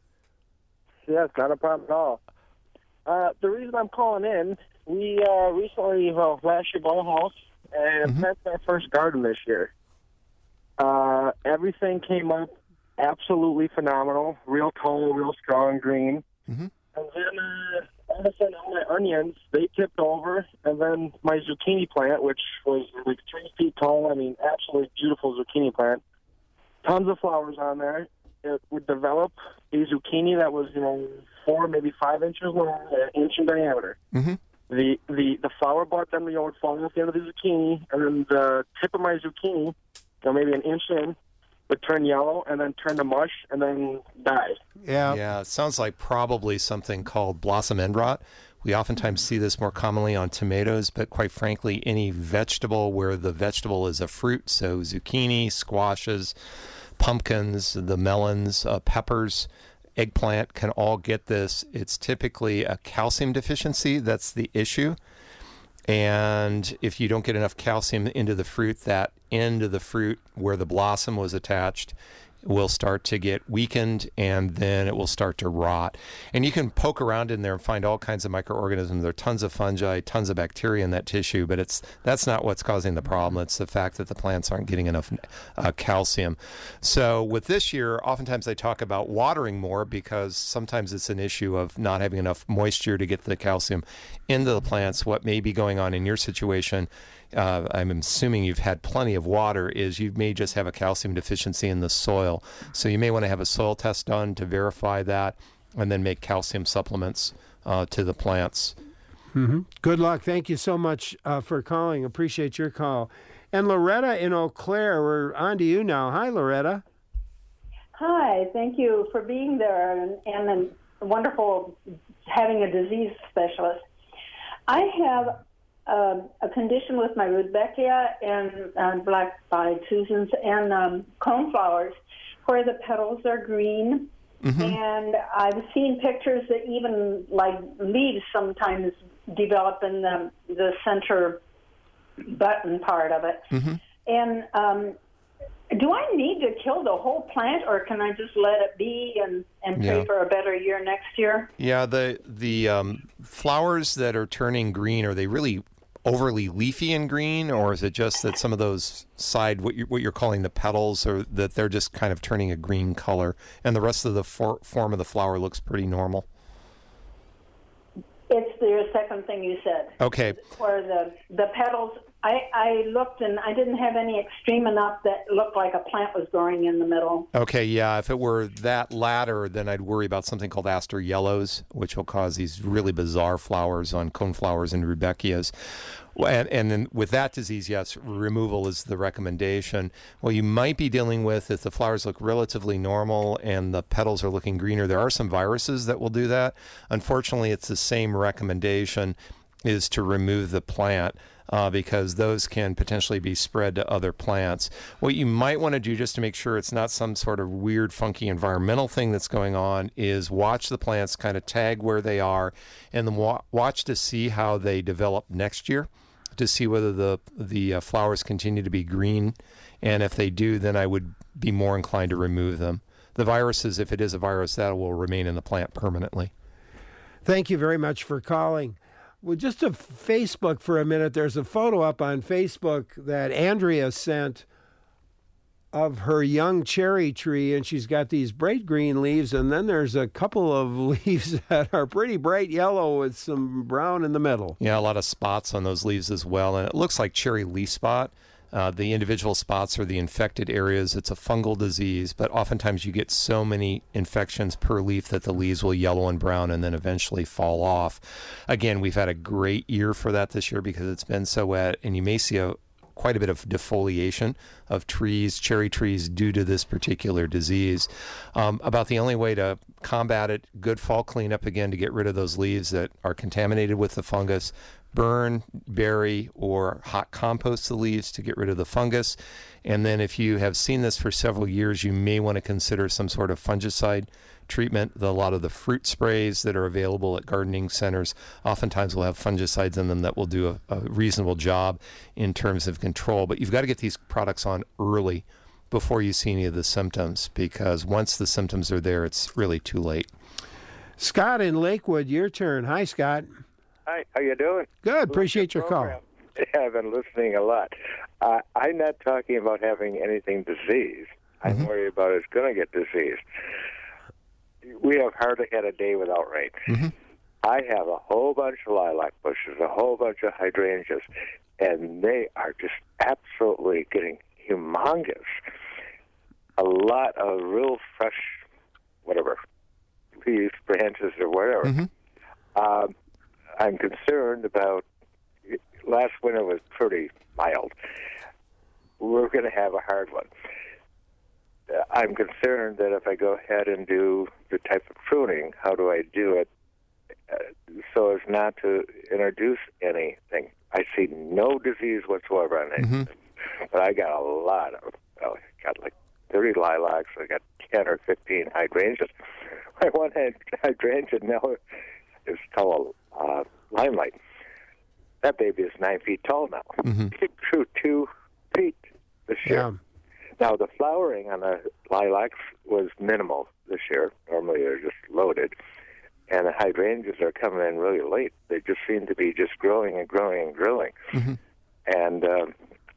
Speaker 4: Yes, not a problem at all. Uh, the reason I'm calling in, we uh, recently, well, last year bought a house and mm-hmm. planted our first garden this year. Uh, everything came up absolutely phenomenal, real tall, real strong green.
Speaker 2: Mm-hmm.
Speaker 4: And then uh, all of a sudden, all my onions, they tipped over, and then my zucchini plant, which was like three feet tall, I mean, absolutely beautiful zucchini plant, tons of flowers on there. It would develop a zucchini that was, you know, four, maybe five inches long, an inch in diameter.
Speaker 2: Mm-hmm.
Speaker 4: The, the the flower bud then, you know, would fall off the end of the zucchini, and then the tip of my zucchini, you know, maybe an inch in, would turn yellow and then turn to mush and then die.
Speaker 1: Yeah.
Speaker 2: Yeah, it sounds like probably something called blossom end rot. We oftentimes see this more commonly on tomatoes, but quite frankly, any vegetable where the vegetable is a fruit, so zucchini, squashes, pumpkins, the melons, uh, peppers, eggplant can all get this. It's typically a calcium deficiency that's the issue. And if you don't get enough calcium into the fruit, that end of the fruit where the blossom was attached will start to get weakened, and then it will start to rot. And you can poke around in there and find all kinds of microorganisms. There are tons of fungi, tons of bacteria in that tissue, but it's that's not what's causing the problem. It's the fact that the plants aren't getting enough uh, calcium. So with this year, oftentimes I talk about watering more because sometimes it's an issue of not having enough moisture to get the calcium into the plants. What may be going on in your situation, Uh, I'm assuming you've had plenty of water, is you may just have a calcium deficiency in the soil. So you may want to have a soil test done to verify that and then make calcium supplements uh, to the plants.
Speaker 1: Mm-hmm. Good luck. Thank you so much uh, for calling. Appreciate your call. And Loretta in Eau Claire, we're on to you now. Hi, Loretta.
Speaker 22: Hi. Thank you for being there and, and wonderful having a disease specialist. I have Um, a condition with my Rudbeckia and uh, black-bodied Susans and um, coneflowers where the petals are green. Mm-hmm. And I've seen pictures that even like leaves sometimes develop in the, the center button part of it.
Speaker 2: Mm-hmm.
Speaker 22: And um, do I need to kill the whole plant, or can I just let it be and, and pray
Speaker 2: Yeah.
Speaker 22: for a better year next year?
Speaker 2: Yeah, the, the um, flowers that are turning green, are they really overly leafy and green, or is it just that some of those side, what you're, what you're calling the petals, or that they're just kind of turning a green color, and the rest of the for, form of the flower looks pretty normal?
Speaker 22: It's the second thing you said.
Speaker 2: Okay.
Speaker 22: Where the, the petals, I, I looked and I didn't have any extreme enough that looked like a plant was growing in the middle.
Speaker 2: Okay, yeah, if it were that latter, then I'd worry about something called aster yellows, which will cause these really bizarre flowers on coneflowers and Rudbeckias. And, and then with that disease, yes, removal is the recommendation. What you might be dealing with, if the flowers look relatively normal and the petals are looking greener, there are some viruses that will do that. Unfortunately, it's the same recommendation, is to remove the plant. Uh, because those can potentially be spread to other plants. What you might want to do, just to make sure it's not some sort of weird, funky environmental thing that's going on, is watch the plants, kind of tag where they are, and then wa- watch to see how they develop next year, to see whether the the uh, flowers continue to be green. And if they do, then I would be more inclined to remove them. The viruses, if it is a virus, that will remain in the plant permanently.
Speaker 1: Thank you very much for calling. Well, just to Facebook for a minute, there's a photo up on Facebook that Andrea sent of her young cherry tree, and she's got these bright green leaves, and then there's a couple of leaves that are pretty bright yellow with some brown in the middle.
Speaker 2: Yeah, a lot of spots on those leaves as well, and it looks like cherry leaf spot. Uh, the individual spots are the infected areas. It's a fungal disease, but oftentimes you get so many infections per leaf that the leaves will yellow and brown and then eventually fall off. Again, we've had a great year for that this year because it's been so wet, and you may see a quite a bit of defoliation of trees, cherry trees, due to this particular disease. Um, about the only way to combat it, good fall cleanup again to get rid of those leaves that are contaminated with the fungus. Burn, bury, or hot compost the leaves to get rid of the fungus. And then if you have seen this for several years, you may want to consider some sort of fungicide treatment. The, a lot of the fruit sprays that are available at gardening centers oftentimes will have fungicides in them that will do a, a reasonable job in terms of control. But you've got to get these products on early before you see any of the symptoms, because once the symptoms are there, it's really too late.
Speaker 1: Scott in Lakewood, your turn. Hi, Scott.
Speaker 5: Hi, how you doing?
Speaker 1: Good. Appreciate your call.
Speaker 5: I've been listening a lot. Uh, I'm not talking about having anything diseased. I'm mm-hmm. worried about it's going to get diseased. We have hardly had a day without rain.
Speaker 2: Mm-hmm.
Speaker 5: I have a whole bunch of lilac bushes, a whole bunch of hydrangeas, and they are just absolutely getting humongous. A lot of real fresh, whatever, leaves, branches, or whatever.
Speaker 2: Mm-hmm.
Speaker 5: Um, I'm concerned about, last winter was pretty mild. We're going to have a hard one. Uh, I'm concerned that if I go ahead and do the type of pruning, how do I do it uh, so as not to introduce anything? I see no disease whatsoever on it,
Speaker 2: mm-hmm.
Speaker 5: but I got a lot of, well, I got like thirty lilacs, I got ten or fifteen hydrangeas. My one hydrangea now is called uh, Limelight. That baby is nine feet tall now.
Speaker 2: Mm-hmm.
Speaker 5: It grew two feet this year.
Speaker 1: Yeah.
Speaker 5: Now, the flowering on the lilacs was minimal this year. Normally, they're just loaded. And the hydrangeas are coming in really late. They just seem to be just growing and growing and growing.
Speaker 2: Mm-hmm.
Speaker 5: And um,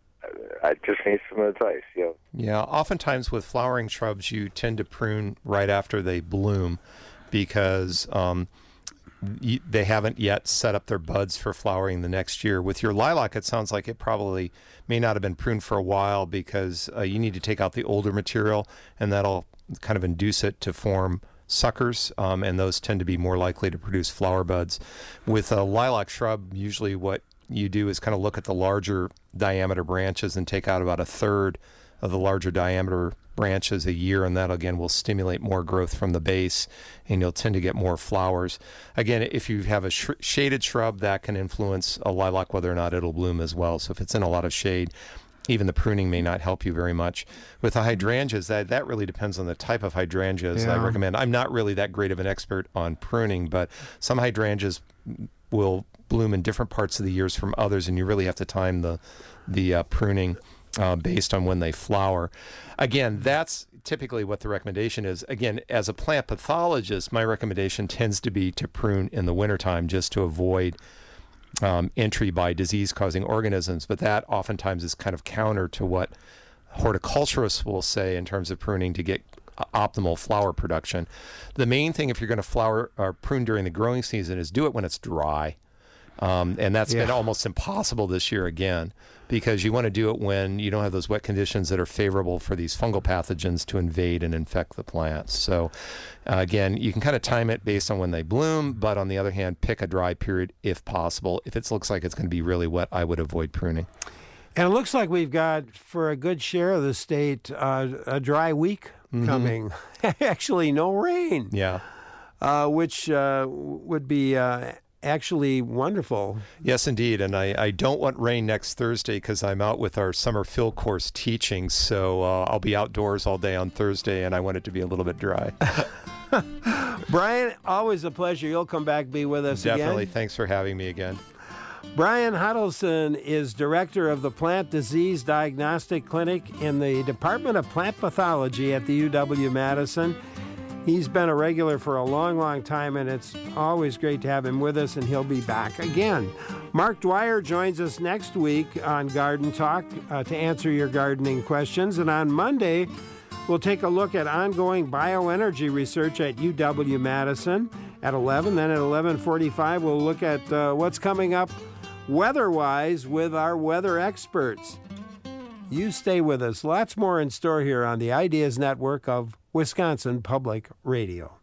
Speaker 5: I just need some advice. You know.
Speaker 2: Yeah, oftentimes with flowering shrubs, you tend to prune right after they bloom because um, y- they haven't yet set up their buds for flowering the next year. With your lilac, it sounds like it probably may not have been pruned for a while because uh, you need to take out the older material, and that'll kind of induce it to form suckers, um, and those tend to be more likely to produce flower buds. With a lilac shrub, usually what you do is kind of look at the larger diameter branches and take out about a third of the larger diameter branches a year, and that again will stimulate more growth from the base, and you'll tend to get more flowers. Again, if you have a sh- shaded shrub, that can influence a lilac whether or not it'll bloom as well. So if it's in a lot of shade, even the pruning may not help you very much. With the hydrangeas, that, that really depends on the type of hydrangeas
Speaker 1: Yeah.
Speaker 2: I recommend. I'm not really that great of an expert on pruning, but some hydrangeas will bloom in different parts of the years from others, and you really have to time the, the uh, pruning uh, based on when they flower. Again, that's typically what the recommendation is. Again, as a plant pathologist, my recommendation tends to be to prune in the wintertime just to avoid Um, entry by disease-causing organisms, but that oftentimes is kind of counter to what horticulturists will say in terms of pruning to get optimal flower production. The main thing if you're going to flower or prune during the growing season is do it when it's dry. Um, and that's
Speaker 1: Yeah.
Speaker 2: been almost impossible this year again, because you want to do it when you don't have those wet conditions that are favorable for these fungal pathogens to invade and infect the plants. So uh, again, you can kind of time it based on when they bloom, but on the other hand, pick a dry period if possible. If it looks like it's going to be really wet, I would avoid pruning.
Speaker 1: And it looks like we've got, for a good share of the state, uh, a dry week
Speaker 2: Mm-hmm.
Speaker 1: coming. Actually, no rain.
Speaker 2: Yeah.
Speaker 1: Uh, which uh, would be uh, actually wonderful.
Speaker 2: Yes, indeed. And I, I don't want rain next Thursday because I'm out with our summer fill course teaching. So uh, I'll be outdoors all day on Thursday, and I want it to be a little bit dry.
Speaker 1: Brian, always a pleasure. You'll come back, be with us
Speaker 2: Definitely.
Speaker 1: again.
Speaker 2: Thanks for having me again.
Speaker 1: Brian Huddleston is director of the Plant Disease Diagnostic Clinic in the Department of Plant Pathology at the U W-Madison. He's been a regular for a long, long time, and it's always great to have him with us, and he'll be back again. Mark Dwyer joins us next week on Garden Talk uh, to answer your gardening questions. And on Monday, we'll take a look at ongoing bioenergy research at U W-Madison at eleven. Then at eleven forty-five, we'll look at uh, what's coming up weather-wise with our weather experts. You stay with us. Lots more in store here on the Ideas Network of Wisconsin Public Radio.